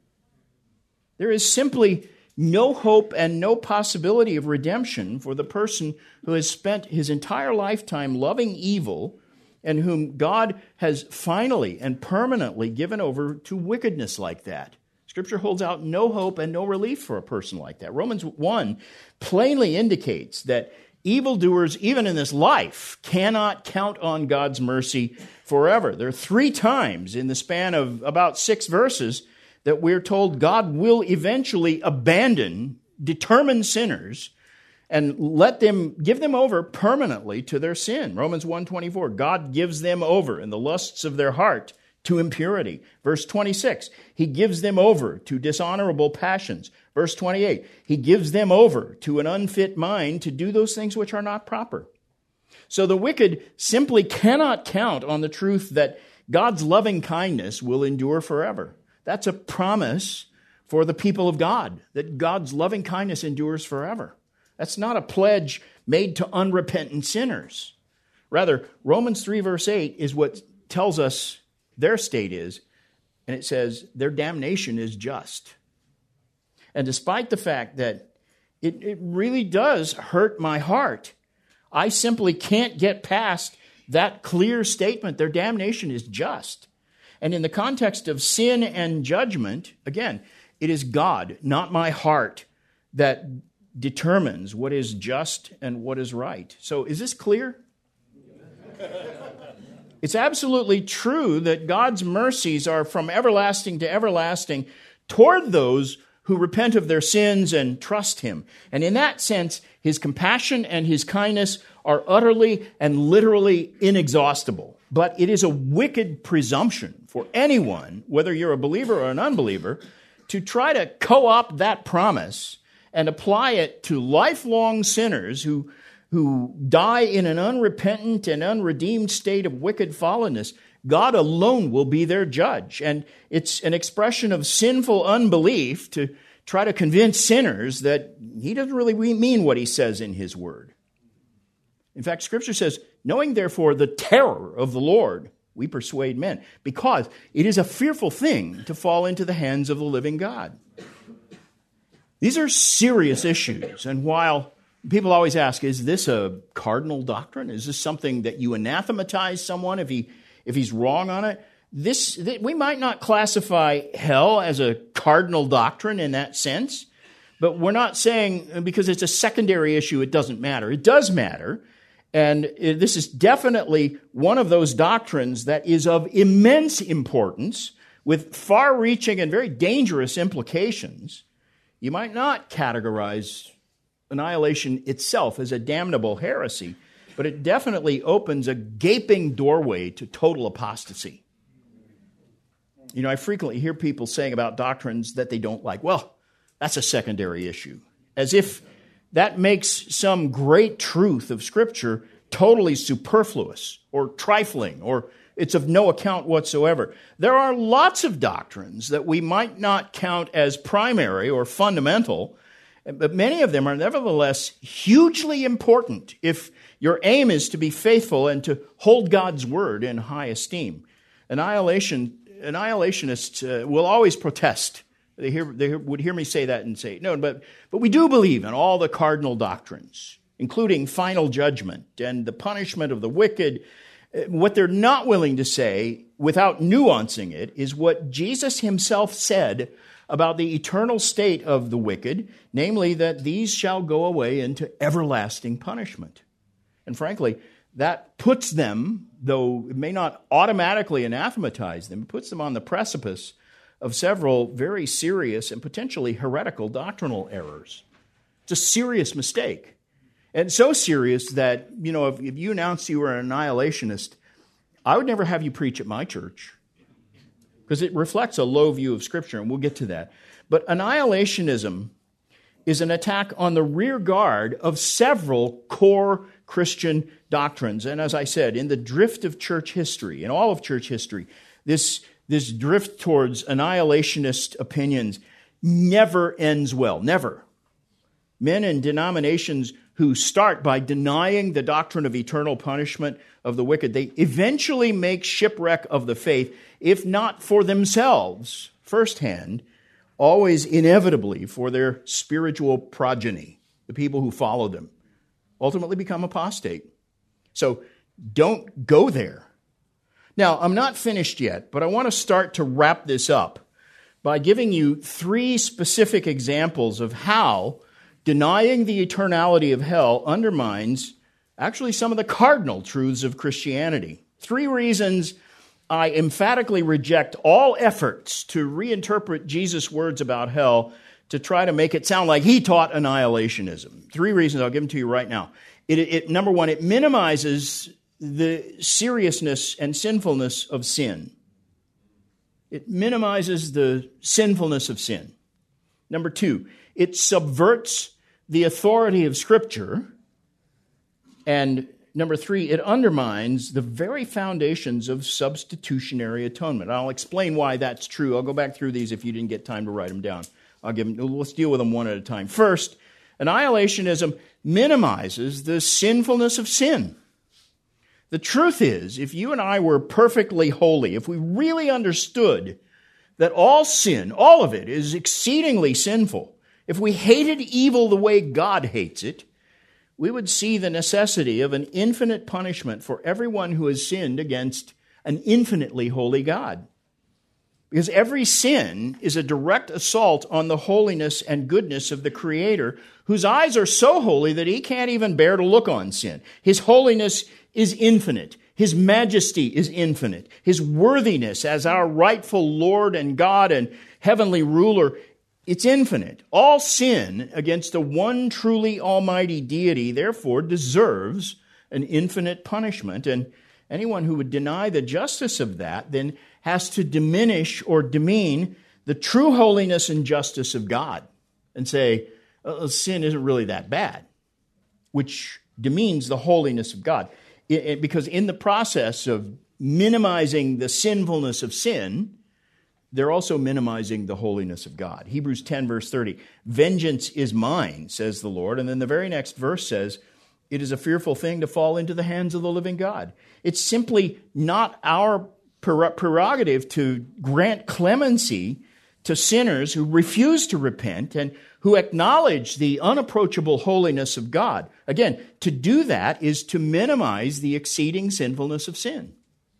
There is simply no hope and no possibility of redemption for the person who has spent his entire lifetime loving evil and whom God has finally and permanently given over to wickedness like that. Scripture holds out no hope and no relief for a person like that. Romans one plainly indicates that evildoers, even in this life, cannot count on God's mercy forever. There are three times in the span of about six verses that we're told God will eventually abandon determined sinners and let them, give them over permanently to their sin. Romans one twenty-four, God gives them over in the lusts of their heart to impurity. Verse twenty-six, he gives them over to dishonorable passions. Verse twenty-eight, he gives them over to an unfit mind to do those things which are not proper. So the wicked simply cannot count on the truth that God's loving kindness will endure forever. That's a promise for the people of God, that God's loving kindness endures forever. That's not a pledge made to unrepentant sinners. Rather, Romans three verse eight is what tells us their state is, and it says their damnation is just. And despite the fact that it, it really does hurt my heart, I simply can't get past that clear statement. Their damnation is just. And in the context of sin and judgment, again, it is God, not my heart, that determines what is just and what is right. So is this clear? It's absolutely true that God's mercies are from everlasting to everlasting toward those who repent of their sins and trust him. And in that sense, his compassion and his kindness are utterly and literally inexhaustible. But it is a wicked presumption for anyone, whether you're a believer or an unbeliever, to try to co-opt that promise and apply it to lifelong sinners who, who die in an unrepentant and unredeemed state of wicked fallenness. God alone will be their judge. And it's an expression of sinful unbelief to try to convince sinners that he doesn't really mean what he says in his word. In fact, Scripture says, knowing therefore the terror of the Lord, we persuade men, because it is a fearful thing to fall into the hands of the living God. These are serious issues, and while people always ask, is this a cardinal doctrine? Is this something that you anathematize someone if he if he's wrong on it? This we might not classify hell as a cardinal doctrine in that sense, but we're not saying because it's a secondary issue it doesn't matter. It does matter, and this is definitely one of those doctrines that is of immense importance with far-reaching and very dangerous implications, you might not categorize annihilation itself as a damnable heresy, but it definitely opens a gaping doorway to total apostasy. You know, I frequently hear people saying about doctrines that they don't like, well, that's a secondary issue, as if that makes some great truth of Scripture totally superfluous or trifling, or it's of no account whatsoever. There are lots of doctrines that we might not count as primary or fundamental, but many of them are nevertheless hugely important if your aim is to be faithful and to hold God's word in high esteem. Annihilation, annihilationists uh, will always protest. They, hear, they would hear me say that and say, no, but, but we do believe in all the cardinal doctrines, including final judgment and the punishment of the wicked. What they're not willing to say, without nuancing it, is what Jesus himself said about the eternal state of the wicked, namely that these shall go away into everlasting punishment. And frankly, that puts them, though it may not automatically anathematize them, it puts them on the precipice of several very serious and potentially heretical doctrinal errors. It's a serious mistake. And so serious that, you know, if, if you announced you were an annihilationist, I would never have you preach at my church, because it reflects a low view of Scripture, and we'll get to that. But annihilationism is an attack on the rear guard of several core Christian doctrines. And as I said, in the drift of church history, in all of church history, this, this drift towards annihilationist opinions never ends well, never. Men in denominations who start by denying the doctrine of eternal punishment of the wicked, they eventually make shipwreck of the faith, if not for themselves firsthand, always inevitably for their spiritual progeny, the people who follow them, ultimately become apostate. So don't go there. Now, I'm not finished yet, but I want to start to wrap this up by giving you three specific examples of how denying the eternality of hell undermines actually some of the cardinal truths of Christianity. Three reasons I emphatically reject all efforts to reinterpret Jesus' words about hell to try to make it sound like he taught annihilationism. Three reasons, I'll give them to you right now. It, it, number one, it minimizes the seriousness and sinfulness of sin. It minimizes the sinfulness of sin. Number two, it subverts the authority of Scripture. And number three, it undermines the very foundations of substitutionary atonement. I'll explain why that's true. I'll go back through these if you didn't get time to write them down. I'll give them, let's deal with them one at a time. First, annihilationism minimizes the sinfulness of sin. The truth is, if you and I were perfectly holy, if we really understood that all sin, all of it, is exceedingly sinful, if we hated evil the way God hates it, we would see the necessity of an infinite punishment for everyone who has sinned against an infinitely holy God. Because every sin is a direct assault on the holiness and goodness of the Creator, whose eyes are so holy that he can't even bear to look on sin. His holiness is infinite. His majesty is infinite. His worthiness as our rightful Lord and God and heavenly ruler, it's infinite. All sin against the one truly almighty deity, therefore, deserves an infinite punishment. And anyone who would deny the justice of that then has to diminish or demean the true holiness and justice of God and say, uh, sin isn't really that bad, which demeans the holiness of God. It, it, because in the process of minimizing the sinfulness of sin, they're also minimizing the holiness of God. Hebrews ten, verse thirty, vengeance is mine, says the Lord. And then the very next verse says, it is a fearful thing to fall into the hands of the living God. It's simply not our prerogative to grant clemency to sinners who refuse to repent and who acknowledge the unapproachable holiness of God. Again, to do that is to minimize the exceeding sinfulness of sin.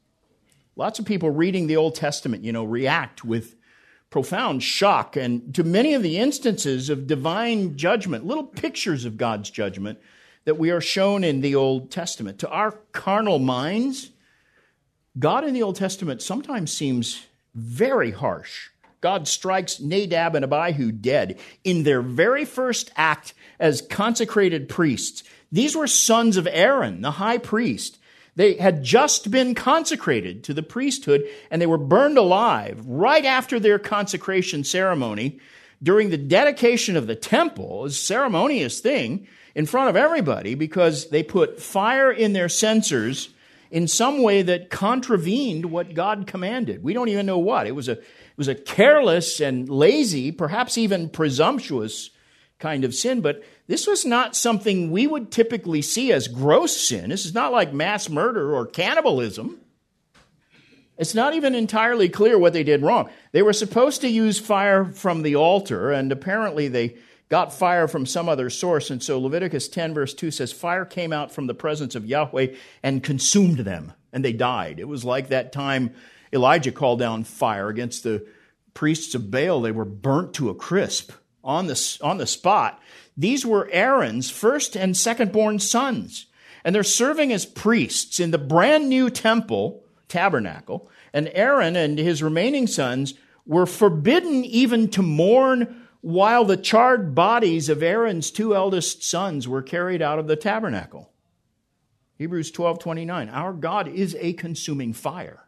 Lots of people reading the Old Testament, you know, react with profound shock and to many of the instances of divine judgment, little pictures of God's judgment that we are shown in the Old Testament. To our carnal minds, God in the Old Testament sometimes seems Very harsh. God strikes Nadab and Abihu dead in their very first act as consecrated priests. These were sons of Aaron, the high priest. They had just been consecrated to the priesthood, and they were burned alive right after their consecration ceremony during the dedication of the temple, a ceremonious thing, in front of everybody, because they put fire in their censers in some way that contravened what God commanded. We don't even know what. It was a, it was a careless and lazy, perhaps even presumptuous kind of sin, but this was not something we would typically see as gross sin. This is not like mass murder or cannibalism. It's not even entirely clear what they did wrong. They were supposed to use fire from the altar, and apparently they got fire from some other source. And so Leviticus ten verse two says, fire came out from the presence of Yahweh and consumed them, and they died. It was like that time Elijah called down fire against the priests of Baal. They were burnt to a crisp on the, on the spot. These were Aaron's first and second-born sons, and they're serving as priests in the brand new temple, tabernacle, and Aaron and his remaining sons were forbidden even to mourn while the charred bodies of Aaron's two eldest sons were carried out of the tabernacle. Hebrews twelve twenty-nine, our God is a consuming fire.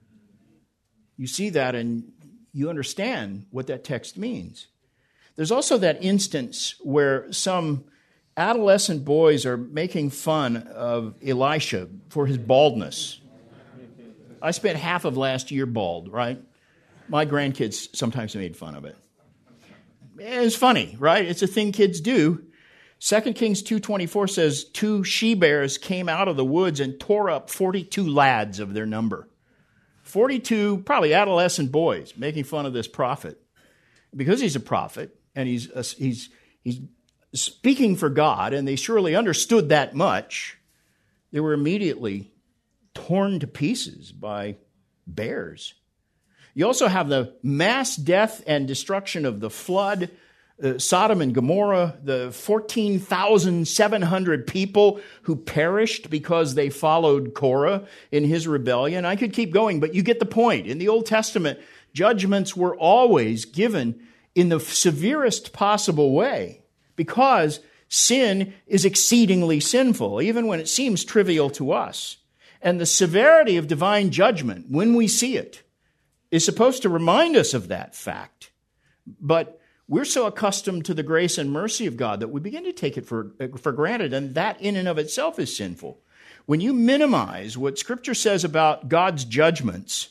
You see that and you understand what that text means. There's also that instance where some adolescent boys are making fun of Elisha for his baldness. I spent half of last year bald, right? My grandkids sometimes made fun of it. It's funny, right? It's a thing kids do. Second Kings two twenty-four says, two she-bears came out of the woods and tore up forty-two lads of their number. forty-two, probably adolescent boys, making fun of this prophet. Because he's a prophet, and he's uh, he's he's speaking for God, and they surely understood that much, they were immediately torn to pieces by bears. You also have the mass death and destruction of the flood, uh, Sodom and Gomorrah, the fourteen thousand seven hundred people who perished because they followed Korah in his rebellion. I could keep going, but you get the point. In the Old Testament, judgments were always given in the severest possible way because sin is exceedingly sinful, even when it seems trivial to us. And the severity of divine judgment, when we see it, is supposed to remind us of that fact. But we're so accustomed to the grace and mercy of God that we begin to take it for, for granted, and that in and of itself is sinful. When you minimize what Scripture says about God's judgments,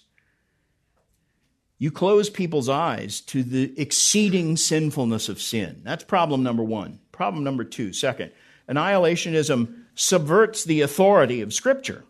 you close people's eyes to the exceeding sinfulness of sin. That's problem number one. Problem number two, second, annihilationism subverts the authority of Scripture.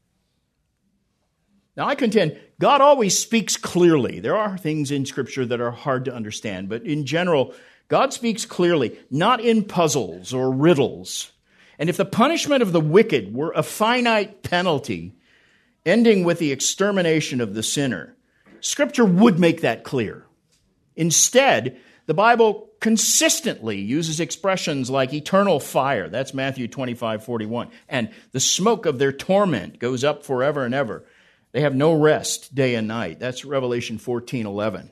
Now, I contend God always speaks clearly. There are things in Scripture that are hard to understand, but in general, God speaks clearly, not in puzzles or riddles. And if the punishment of the wicked were a finite penalty, ending with the extermination of the sinner, Scripture would make that clear. Instead, the Bible consistently uses expressions like eternal fire. That's Matthew twenty-five forty-one. And the smoke of their torment goes up forever and ever. They have no rest day and night. That's Revelation fourteen eleven.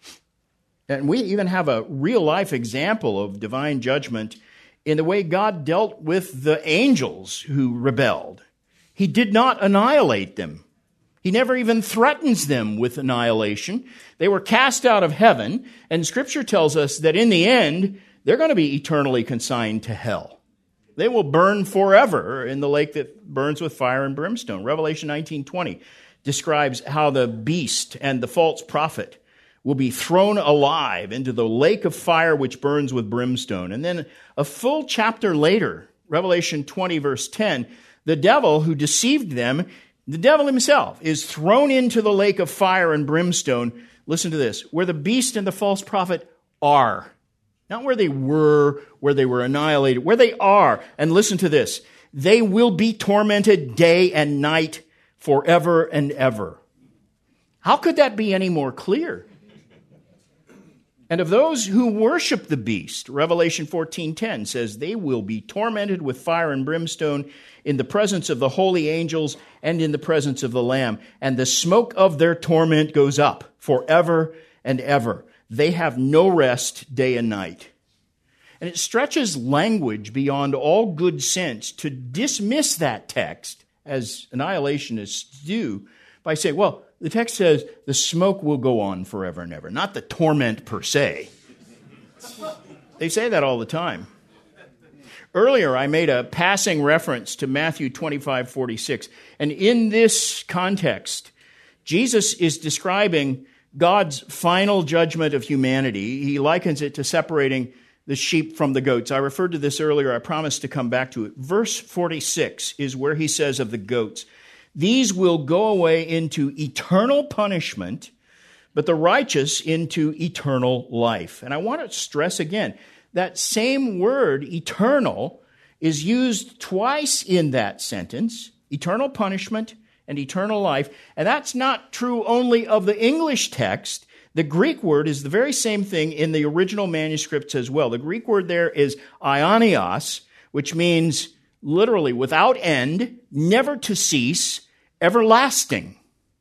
And we even have a real-life example of divine judgment in the way God dealt with the angels who rebelled. He did not annihilate them. He never even threatens them with annihilation. They were cast out of heaven, and Scripture tells us that in the end, they're going to be eternally consigned to hell. They will burn forever in the lake that burns with fire and brimstone. Revelation nineteen twenty describes how the beast and the false prophet will be thrown alive into the lake of fire which burns with brimstone. And then a full chapter later, Revelation twenty verse ten, the devil who deceived them, the devil himself, is thrown into the lake of fire and brimstone. Listen to this, where the beast and the false prophet are. Not where they were, where they were annihilated, where they are. And listen to this, they will be tormented day and night forever and ever. How could that be any more clear? And of those who worship the beast, Revelation fourteen ten says, they will be tormented with fire and brimstone in the presence of the holy angels and in the presence of the Lamb. And the smoke of their torment goes up forever and ever. They have no rest day and night. And it stretches language beyond all good sense to dismiss that text, as annihilationists do, by saying, well, the text says the smoke will go on forever and ever, not the torment per se. They say that all the time. Earlier, I made a passing reference to Matthew twenty-five forty-six, and in this context, Jesus is describing God's final judgment of humanity. He likens it to separating the sheep from the goats. I referred to this earlier. I promised to come back to it. Verse forty-six is where he says of the goats, these will go away into eternal punishment, but the righteous into eternal life. And I want to stress again, that same word, eternal, is used twice in that sentence, eternal punishment and eternal life. And that's not true only of the English text. The Greek word is the very same thing in the original manuscripts as well. The Greek word there is aionios, which means literally without end, never to cease, everlasting.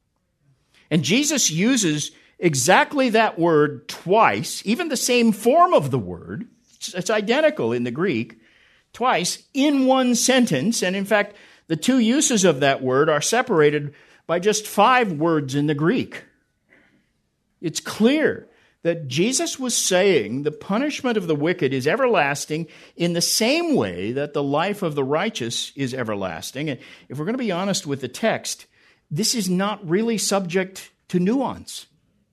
And Jesus uses exactly that word twice, even the same form of the word. It's identical in the Greek, twice in one sentence. And in fact, the two uses of that word are separated by just five words in the Greek. It's clear that Jesus was saying the punishment of the wicked is everlasting in the same way that the life of the righteous is everlasting. And if we're going to be honest with the text, this is not really subject to nuance.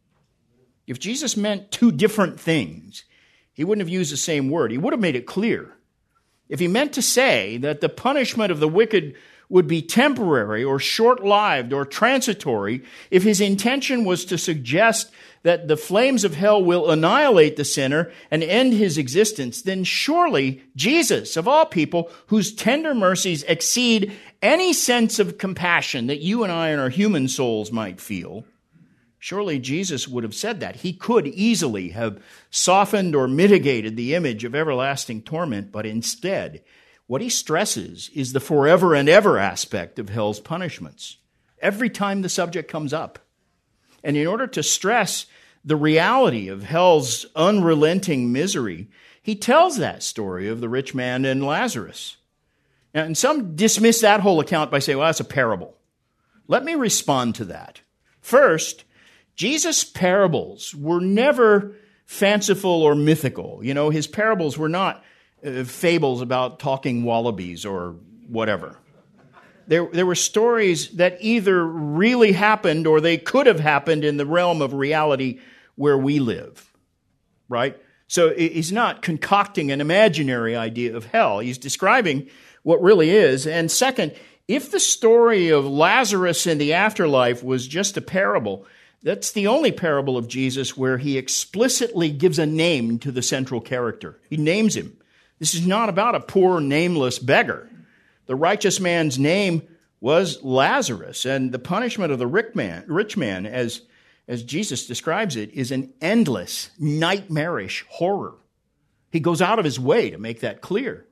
If Jesus meant two different things, he wouldn't have used the same word. He would have made it clear. If he meant to say that the punishment of the wicked would be temporary or short-lived or transitory, if his intention was to suggest that the flames of hell will annihilate the sinner and end his existence, then surely Jesus, of all people, whose tender mercies exceed any sense of compassion that you and I and our human souls might feel, surely Jesus would have said that. He could easily have softened or mitigated the image of everlasting torment, but instead, what he stresses is the forever and ever aspect of hell's punishments every time the subject comes up. And in order to stress the reality of hell's unrelenting misery, he tells that story of the rich man and Lazarus. And some dismiss that whole account by saying, well, that's a parable. Let me respond to that. First, Jesus' parables were never fanciful or mythical. You know, his parables were not uh, fables about talking wallabies or whatever. There, there were stories that either really happened or they could have happened in the realm of reality where we live, right? So he's not concocting an imaginary idea of hell. He's describing what really is. And second, if the story of Lazarus in the afterlife was just a parable, that's the only parable of Jesus where he explicitly gives a name to the central character. He names him. This is not about a poor, nameless beggar. The righteous man's name was Lazarus, and the punishment of the rich man, rich man as, as Jesus describes it, is an endless, nightmarish horror. He goes out of his way to make that clear.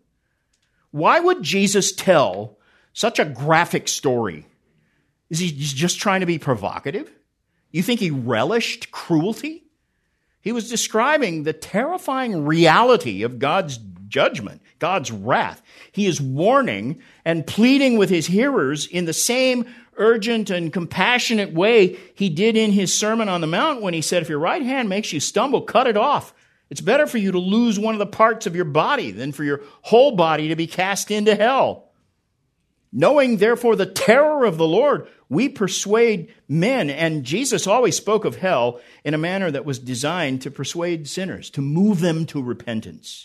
Why would Jesus tell such a graphic story? Is he just trying to be provocative? You think he relished cruelty? He was describing the terrifying reality of God's judgment, God's wrath. He is warning and pleading with his hearers in the same urgent and compassionate way he did in his Sermon on the Mount when he said, if your right hand makes you stumble, cut it off. It's better for you to lose one of the parts of your body than for your whole body to be cast into hell. Knowing, therefore, the terror of the Lord, we persuade men. And Jesus always spoke of hell in a manner that was designed to persuade sinners, to move them to repentance.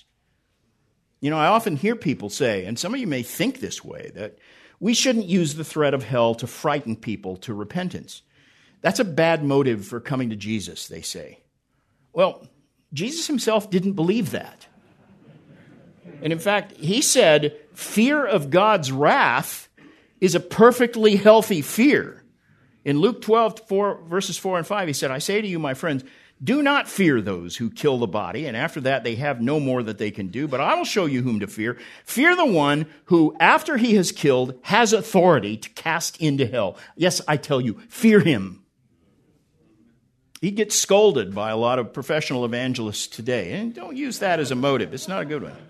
You know, I often hear people say, and some of you may think this way, that we shouldn't use the threat of hell to frighten people to repentance. That's a bad motive for coming to Jesus, they say. Well, Jesus himself didn't believe that. And in fact, he said, fear of God's wrath is a perfectly healthy fear. In Luke twelve, four, verses four and five, he said, I say to you, my friends, Do not fear those who kill the body, and after that they have no more that they can do, but I will show you whom to fear. Fear the one who, after he has killed, has authority to cast into hell. Yes, I tell you, fear him. He gets scolded by a lot of professional evangelists today, and don't use that as a motive. It's not a good one.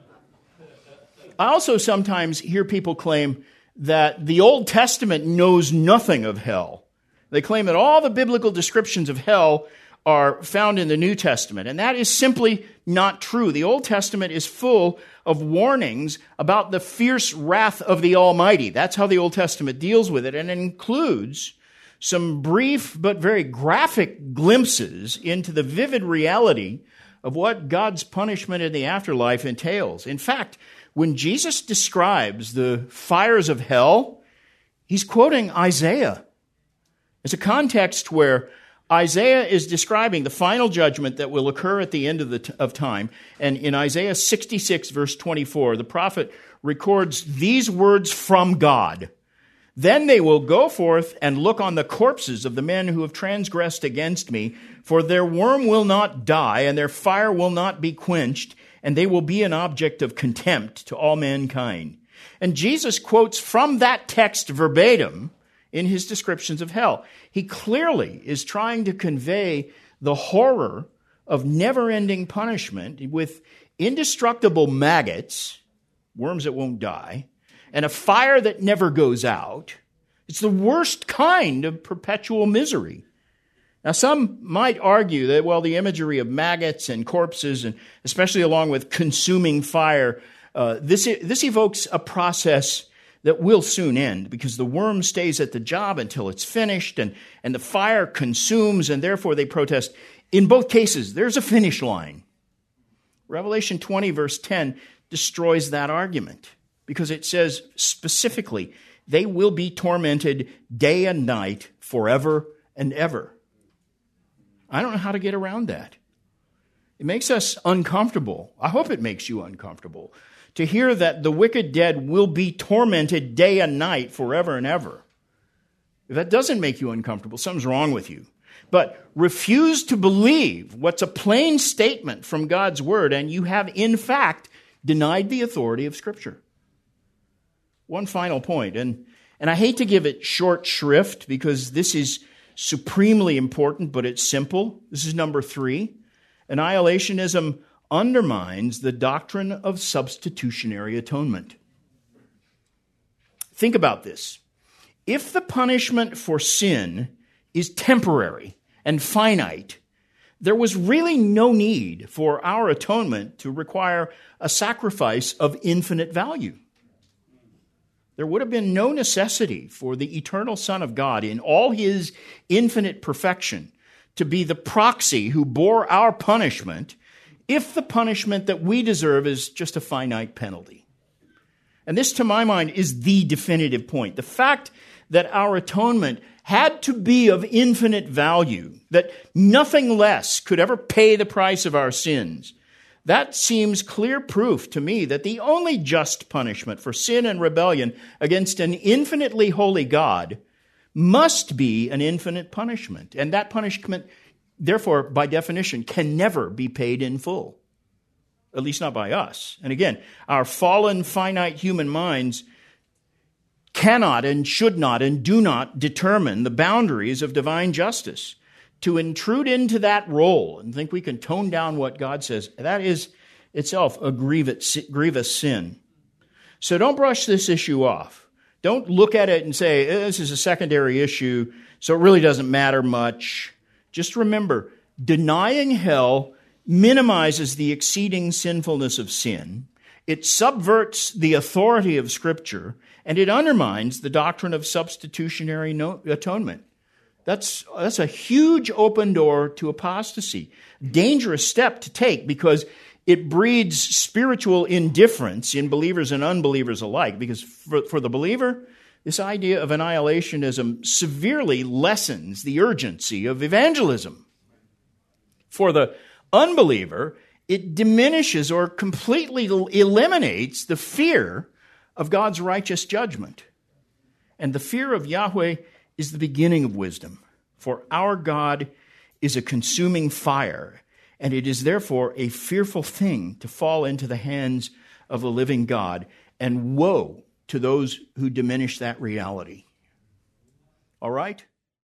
I also sometimes hear people claim that the Old Testament knows nothing of hell. They claim that all the biblical descriptions of hell are found in the New Testament, and that is simply not true. The Old Testament is full of warnings about the fierce wrath of the Almighty. That's how the Old Testament deals with it, and it includes some brief but very graphic glimpses into the vivid reality of what God's punishment in the afterlife entails. In fact, when Jesus describes the fires of hell, he's quoting Isaiah. It's a context where Isaiah is describing the final judgment that will occur at the end of, the t- of time. And in Isaiah sixty-six, verse twenty-four, the prophet records these words from God. Then they will go forth and look on the corpses of the men who have transgressed against me, for their worm will not die, and their fire will not be quenched, and they will be an object of contempt to all mankind. And Jesus quotes from that text verbatim in his descriptions of hell. He clearly is trying to convey the horror of never-ending punishment with indestructible maggots, worms that won't die, and a fire that never goes out. It's the worst kind of perpetual misery. Now, some might argue that, well, the imagery of maggots and corpses, and especially along with consuming fire, uh, this, this evokes a process that will soon end, because the worm stays at the job until it's finished, and, and the fire consumes, and therefore they protest. In both cases, there's a finish line. Revelation twenty, verse ten, destroys that argument, because it says specifically, they will be tormented day and night forever and ever. I don't know how to get around that. It makes us uncomfortable. I hope it makes you uncomfortable to hear that the wicked dead will be tormented day and night forever and ever. If that doesn't make you uncomfortable, something's wrong with you. But refuse to believe what's a plain statement from God's word, and you have, in fact, denied the authority of Scripture. One final point, and, and I hate to give it short shrift because this is supremely important, but it's simple. This is number three. Annihilationism undermines the doctrine of substitutionary atonement. Think about this. If the punishment for sin is temporary and finite, there was really no need for our atonement to require a sacrifice of infinite value. There would have been no necessity for the eternal Son of God in all his infinite perfection to be the proxy who bore our punishment if the punishment that we deserve is just a finite penalty. And this, to my mind, is the definitive point. The fact that our atonement had to be of infinite value, that nothing less could ever pay the price of our sins, that seems clear proof to me that the only just punishment for sin and rebellion against an infinitely holy God must be an infinite punishment. And that punishment, therefore, by definition, can never be paid in full, at least not by us. And again, our fallen, finite human minds cannot and should not and do not determine the boundaries of divine justice. To intrude into that role and think we can tone down what God says, that is itself a grievous, grievous sin. So don't brush this issue off. Don't look at it and say, this is a secondary issue, so it really doesn't matter much. Just remember, denying hell minimizes the exceeding sinfulness of sin. It subverts the authority of Scripture, and it undermines the doctrine of substitutionary no- atonement. That's, that's a huge open door to apostasy. Dangerous step to take because it breeds spiritual indifference in believers and unbelievers alike. Because for, for the believer, this idea of annihilationism severely lessens the urgency of evangelism. For the unbeliever, it diminishes or completely eliminates the fear of God's righteous judgment. And the fear of Yahweh is the beginning of wisdom. For our God is a consuming fire, and it is therefore a fearful thing to fall into the hands of the living God, and woe to those who diminish that reality. All right?